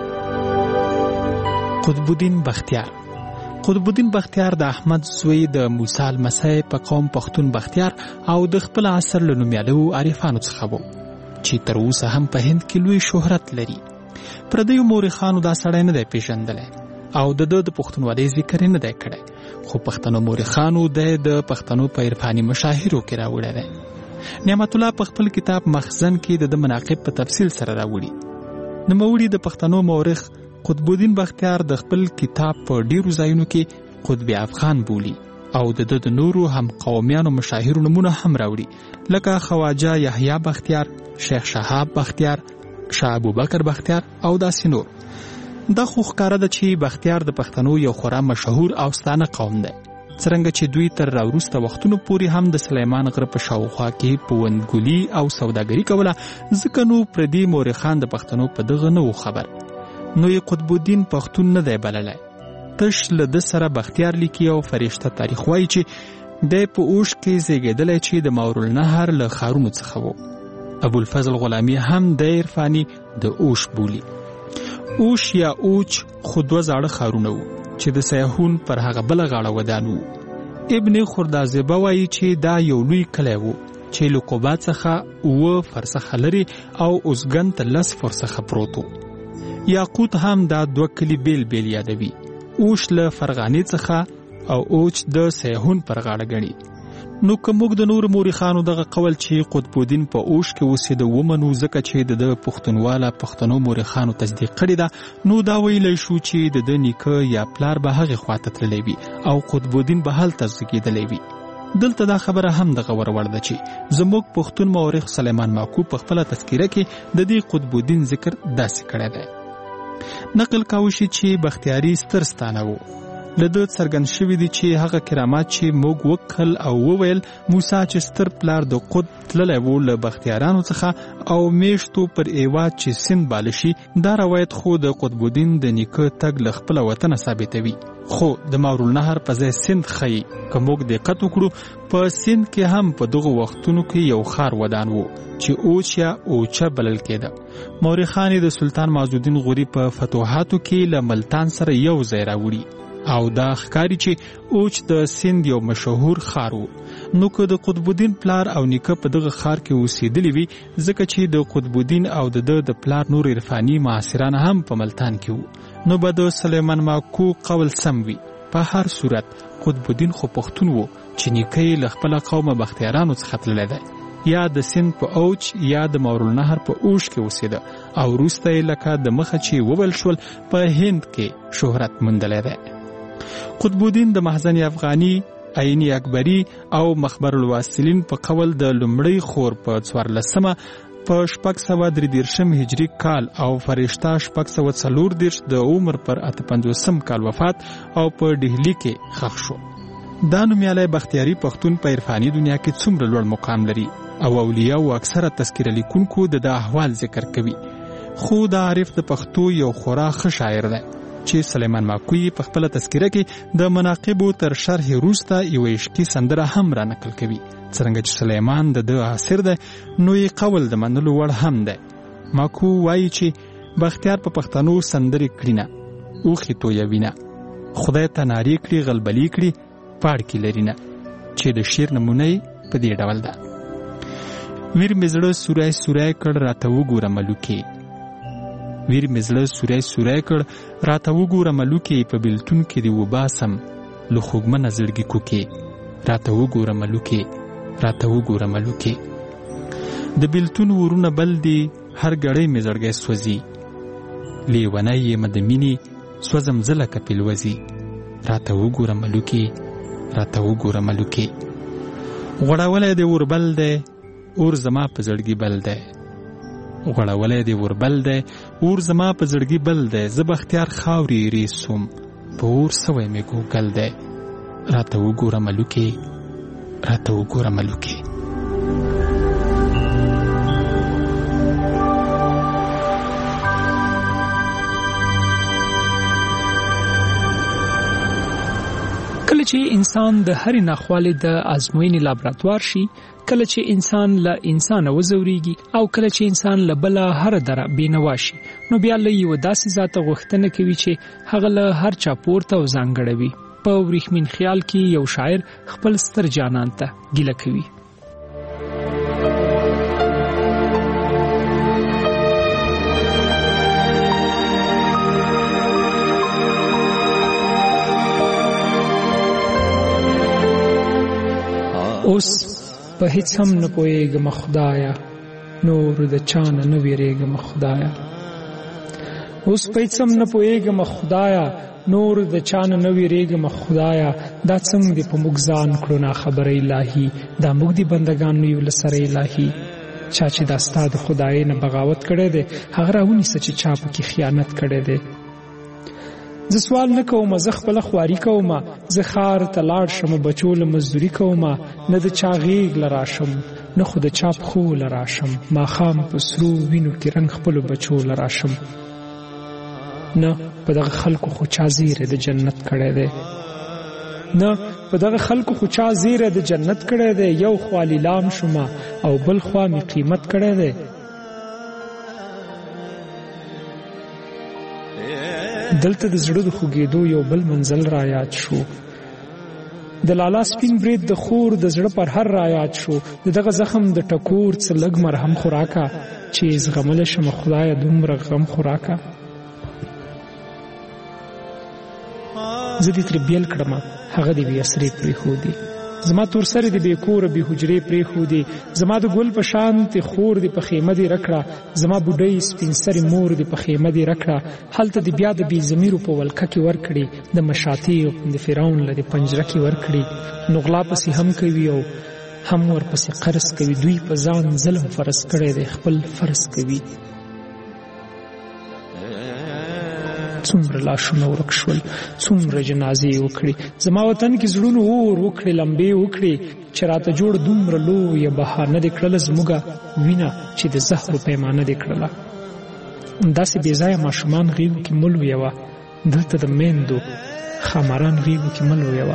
قطب الدین بختیار قطب الدین بختیار د احمد زوی د موسی المسی په قوم پښتون بختیار او د خپل عصر له نومیالو عارفانو څخه و چې تر اوسه هم په هند کې لوی شهرت لري. پردیو مورخانو دا سړی نه دی پیژندلی او د ده د پښتونولۍ ذکر نه دی کړی، خو پښتنو مورخانو دی د پښتنو په عرفاني مشاهیرو کې راوړی دی. نعمت الله په خپل کتاب مخزن کې د ده مناقب په تفصیل سره راوړي. نوموړي د پښتنو مورخ قطب الدین بختیار د خپل کتاب په ډیرو ځایونو کې قطب افغان بولي او د ده د نورو هم قومیانو مشاهیرو نمونه هم راوړي، لکه خواجه یحیی بختیار، شیخ شهاب بختیار، شاه ابوبکر بختیار او داسې نور. دا خو ښکاره ده چې بختیار د پښتنو یو خورا مشهور او ستانه قوم دی، څرنګه چې دوی تر راوروسته وختونو پورې هم د سلیمان غره په شاوخوا کې پوندګلي او سوداګري کوله، ځکه نو پردي مورخان د پښتنو په دغه نه و خبر. نو یې قطب الدین پښتون نه دی بللی، تش له ده سره بختیار لیکي او فرشته تاریخ وایي چې دی په اوش کې زیږېدلی چې د ماورالنهر له ښارونو څخه و. ابوالفضل غلامی هم د عرفاني د اوش بولي. اوش یا اوچ خو دوه زاړه ښارونه وو چې د سیاحون پر هغه بله غاړه ودان وو. ابن خردازبه وایي چې دا یو لوی کلی و چې له قبا څخه اوه فرسخه لري او اوزګن ته لس فرسخه پروت و. یاقوت هم دا دوه کلي بیل بیل یادوي، اوش له فرغانې څخه او اوچ د سیاحون پر غاړه ګڼي. نو که موږ د نورو مورخانو دغه قول چې قطب الدین په اوش کې اوسېده ومنو، ځکه چې د ده پښتونواله پښتنو مورخانو تصدیق کړې ده، نو دا ویلی شو چې د ده نیکه یا پلار به هغې خواته تللی وي او قطب الدین به هلته زیږېدلی وي. دلته دا خبره هم دغه ورور ده چې زموږ پښتون مورخ سلیمان ماکو په خپله تذکیره کې د دې قطب الدین ذکر داسې کړی دی. نقل کاوه شي چې بختیاري ستر ستانه و. له ده څرګند شوي دي چې هغه کرامات چې موږ وکړل او وویل موسی چې ستر پلار د قطب تللی و له بختیارانو څخه او میشتو پر ایواد چې سند باله شي، دا روایت خو د قطب الدین د نیکه تګ له خپله وطنه ثابتوي، خو د ماورالنهر په ځای سند ښیي. که موږ دقت وکړو په سند کې هم په دغو وختونو کې یو ښار ودان و چې اوچ یا اوچه بلل کېده. مورخان د سلطان معزالدین غوري په فتوحاتو کې له ملتان سره یو ځای راوړي او دا ښکاري چې اوچ د سند یو مشهور ښار و. نو که د قطب الدین پلار او نیکه په دغه ښار کې اوسېدلی وي، ځکه چې د قطب الدین او د ده د پلار نور عرفاني معاصران هم په ملتان کې وو، نو به د سلیمان ماکو قول سم وي. په هر صورت قطب الدین خو پښتون و چې نیکه یې له خپله قومه بختیارانو څخه تللی دی، یا د سند په اوچ یا د ماورالنهر په اوش کې اوسېده او وروسته یې لکه د مخه چې وویل شول په هند کې شهرت موندلی دی. قطب الدین د محزن افغاني، عیني اکبري او مخبر الواصلین په قول د لومړی خور په څوارلسمه په شپږ سوه درې دېرشم هجري کال او فرشته شپږ سوه څلور دېرش د عمر پر اته پنځوسم کال وفات او په ډهلي کې ښخ شو. دا نومیالی بختیاري پښتون په عرفاني دنیا کې څومره لوړ مقام لري او اولیاء او اکثره تذکره لیکونکو د ده احوال ذکر کوي. خو دا عارف د پښتو یو خورا ښه شاعر دی چې سلیمان ماکو په خپله تذکره کې د مناقبو تر شرح وروسته یوه عشقي سندره هم را نقل کوي، څرنګه چې سلیمان د ده عاصر دی نو یې قول د منلو وړ هم دی. ماکو وایي چې بختیار په پښتنو سندرې کړي نه، اوښې تویوي نه، خدای ته نارې کړي غلبلې کړي پاړکې لري نه، چې د شعر نمونه یې په دې ډول ده: ویر مې زړه سوری سوری کړ راته وګوره ملوکې، ویر مې زړه سوری سوری کړ راته وګوره ملوکې، په بېلتون کې دې وباسم له خوږمنه زړګي کوکې، راته وګوره ملوکې، راته وګوره ملوکې. د بېلتون ورونه بل دي هر ګړی مې زړګی سوځي، لیونی یم د مینې سوځم زه لکه پیلوزي، راته وګوره ملوکې، راته وګوره ملوکې. غوړولی دې وربل دی اور زما په زړګي بل دی، غوړولی دې وربل دی اور زما په زړګي بل دی، زه بختیار خاورې ریس سوم په اور سوی مې ګوګل دی، راته وګوره ملوکې، راته وګوره ملوکې. کله چې انسان د هرې ناخوالې د ازموینې لابراتوار شي، کله چې انسان له انسانه وزوريږي او کله چې انسان له بله هر دره بینوا شي، نو بیا له یو داسې ذاته غوښتنه کوي چې هغه له هر چا پورته او ځانګړی وي. په وریښمین خیال کې یو شاعر خپل ستر جانان ته ګیله کوي. اوس په هیڅ هم نه پوهېږم خدایا، نور د چا نه نه ویرېږم خدایا. اوس په هیڅ هم نه پوهېږم خدایا، نور د چا نه نه ویرېږم خدایا. دا څنګه دې په موږ ځان کړو ناخبره الهي، دا موږ دې بندګان یو له سره الهي. چا چې دا ستا د خدای نه بغاوت کړی دی، هغه راونیسه چې چا پکې خیانت کړی دی. زه سوال نه کوم، زه خپله خواري کوم، زه ښار ته لاړ شم بچو له مزدوري کوم، نه د چا غېږ له راشم نه خو د چا پښو له راشم. ماښام په سرو وینو کې رنګ خپلو بچو له راشم. نه په دغه خلکو خو چا زیری د جنت کړی دی، نه په دغه خلکو خو چا زیری د جنت کړی دی. یو خوا لیلام شومه او بل خوا مې قیمت کړی دی. دلته د زړه د خوږېدو یو بل منزل را یاد شو. د لالا سپین برید د خور د زړه پر هر را یاد شو. د دغه زخم د ټکور څه لږ مرهم خوراکه، چې زغمله شمه خدایه دومره غم خوراکه. زه دې ترې بیل کړمه، هغه دې بې اسرې پرېښودې. زما تور سرې دې بې کوره بې حجرې پرېښودې. زما د ګل په شانتې خور دې په خیمه دې رکړه. زما بوډۍ سپین سرې مور دې په خیمه دې رکړه. هلته دې بیا د بې ضمیرو په ولکه کې ورکړې، د مشاتې د فرعون له دې پنجره کې ورکړې. نو غلا پسې هم کوي او هم ورپسې قرض کوي. دوی په ځان ظلم فرض کړی دی، خپل فرض کوي. څومره لاشونه ورک شول، څومره جنازې وکړې. زما وطن کې زړونو اور وکړې، لمبې وکړې، چې راته جوړ دومره لویه بهانه دې کړله زموږه وینه، چې د زهرو پیمانه دې کړله. داسې بې ځایه ماشومان غېږو کې مه لویوه، دلته د میندو ښاماران غېږو کې مه لویوه.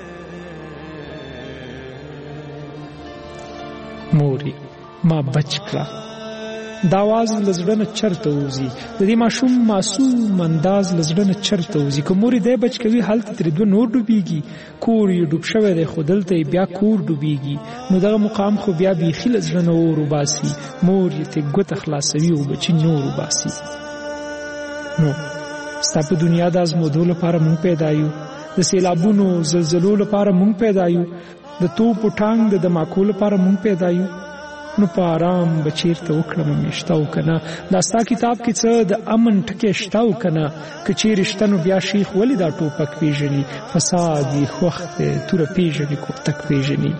مورې ما بچ کړه، دا آواز له زړه نه چرته وځي. د دې ماشوم معصوم انداز له زړه نه چرته وځي. که مور یې دی بچ کوي، هلته ترې دوه نور ډوبېږي. کور یې ډوب شوی دی، خو دلته یې بیا کور ډوبېږي. نو دغه مقام خو بیا بیخي له زړه نه اور وباسي. مور یې ترې ګوته خلاصوي او بچي نور وباسي. نو ستا په دنیا د ازمودو لپاره مونږ پیدا یو، د سیلابونو زلزلو لپاره مونږ پیدا یو، د توپو ټانک د دماکو لپاره مونږ پیدا یو. نو په آرام به چیرته وکړم میشته او که نه؟ دا ستا کتاب کې څه د امن ټکی شته او که نه؟ که چیرې شته نو بیا شیخ ولې دا ټوپک پیژني؟ فساد یې خوښ دی، توره پیژني، کوتک پیژني.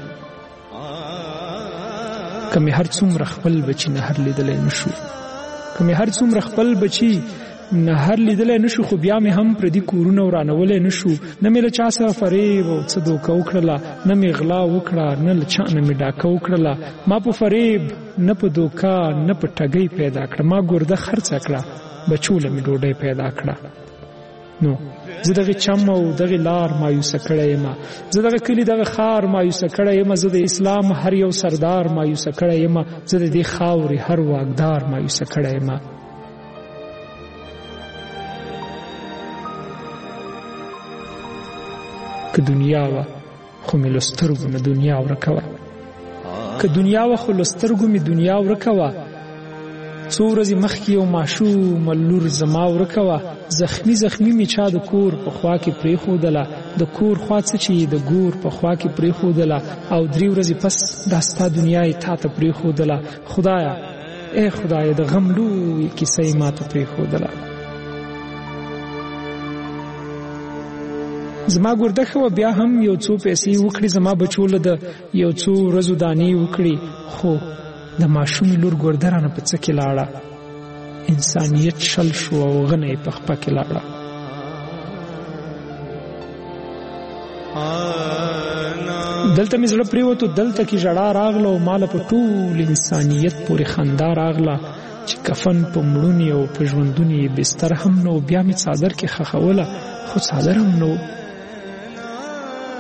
که مې هر څومره خپل بچي نهر لیدلی نشو، که مې هر څومره خپل بچي نهر لیدلی نشو، خو بیا مې هم پردي کورونه ورانولی نشو. نه مې له چا سره فریب او څه دوکه وکړله، نه مې غلا وکړه، نه له چا نه مې ډاکه وکړله. ما په فریب نه په دوکه نه په ټګۍ پیدا کړه. ما ګرده خرڅه کړه، بچو له مې ډوډۍ پیدا کړه. نو زه دغې چم او دغې لار مایوسه کړی یم، زه دغه کلي دغه ښار مایوسه کړی یم، زه د اسلام هر یو سردار مایوسه کړی یم، زه د دې خاورې هر واکدار مایوسه کړی یم. که دنیا وه خو مې له سترګو نه دنیا ورکه وه، که دنیا وه خو له سترګو مې دنیا ورکه وه. څو ورځې مخکې یو ماشومه لور زما ورکه وه، زخمي زخمي مې چا د کور په خوا کې پرېښودله، د کور خوا څه چې د ګور په خوا کې پرېښودله، او درې ورځې پس دا ستا دنیا یې تا ته پرېښودله. خدایه، ای خدایه، د غم لویه کیسه یې ما ته پرېښودله. زما ګرده ښه وه، بیا هم یو څو پیسې وکړي، زما بچو له د یو څو ورځو دانې وکړي. خو د ماشومې لور ګرده رانه په څه کې لاړه؟ انسانیت شل شو او غنه یې په خپه کې لاړه. دلته مې زړه پرېوتو، دلته کې ژړا راغله او ماله په ټول انسانیت پورې خندا راغله، چې کفن په مړونې او په ژوندونې یې بستر هم نه و. بیا مې څادر کې خښوله، خو څادر هم نه و.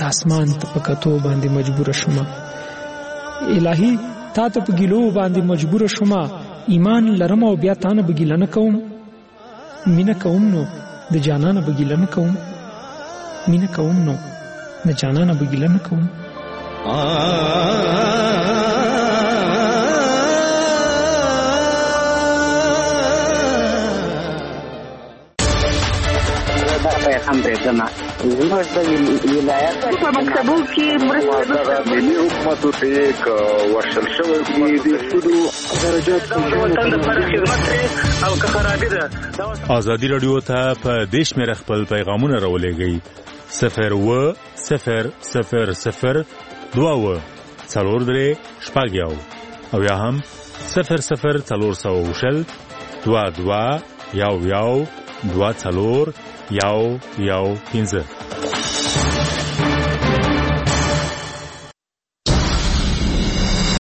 د اسمان ته په کتو باندې مجبور شوم. الهي تا ته په ګیلو باندې مجبور شوم، ایمان لرم او بیا تا نه بګیله نه کوم. مینه کوم نو د جانانه بګیله نه کوم، مینه کوم نو د جانانه بګیله نه کوم. هم پرېږدم زموږ د ولایت په مکتبو کې مرسته ملي حکومتو ته یې ورشل شوی دي د سودو درجات د وطن لپاره خدمت کوي او که خرابي ده. ازادي راډیو ته په دې شمېره خپل پیغامونه راولېږئ صفر اوه صفر صفر صفر دوه اوه څلور درې شپږ یو او یا هم صفر صفر څلور سوه شل دوه دوه یو یو دوه څلور یو یو پنځه.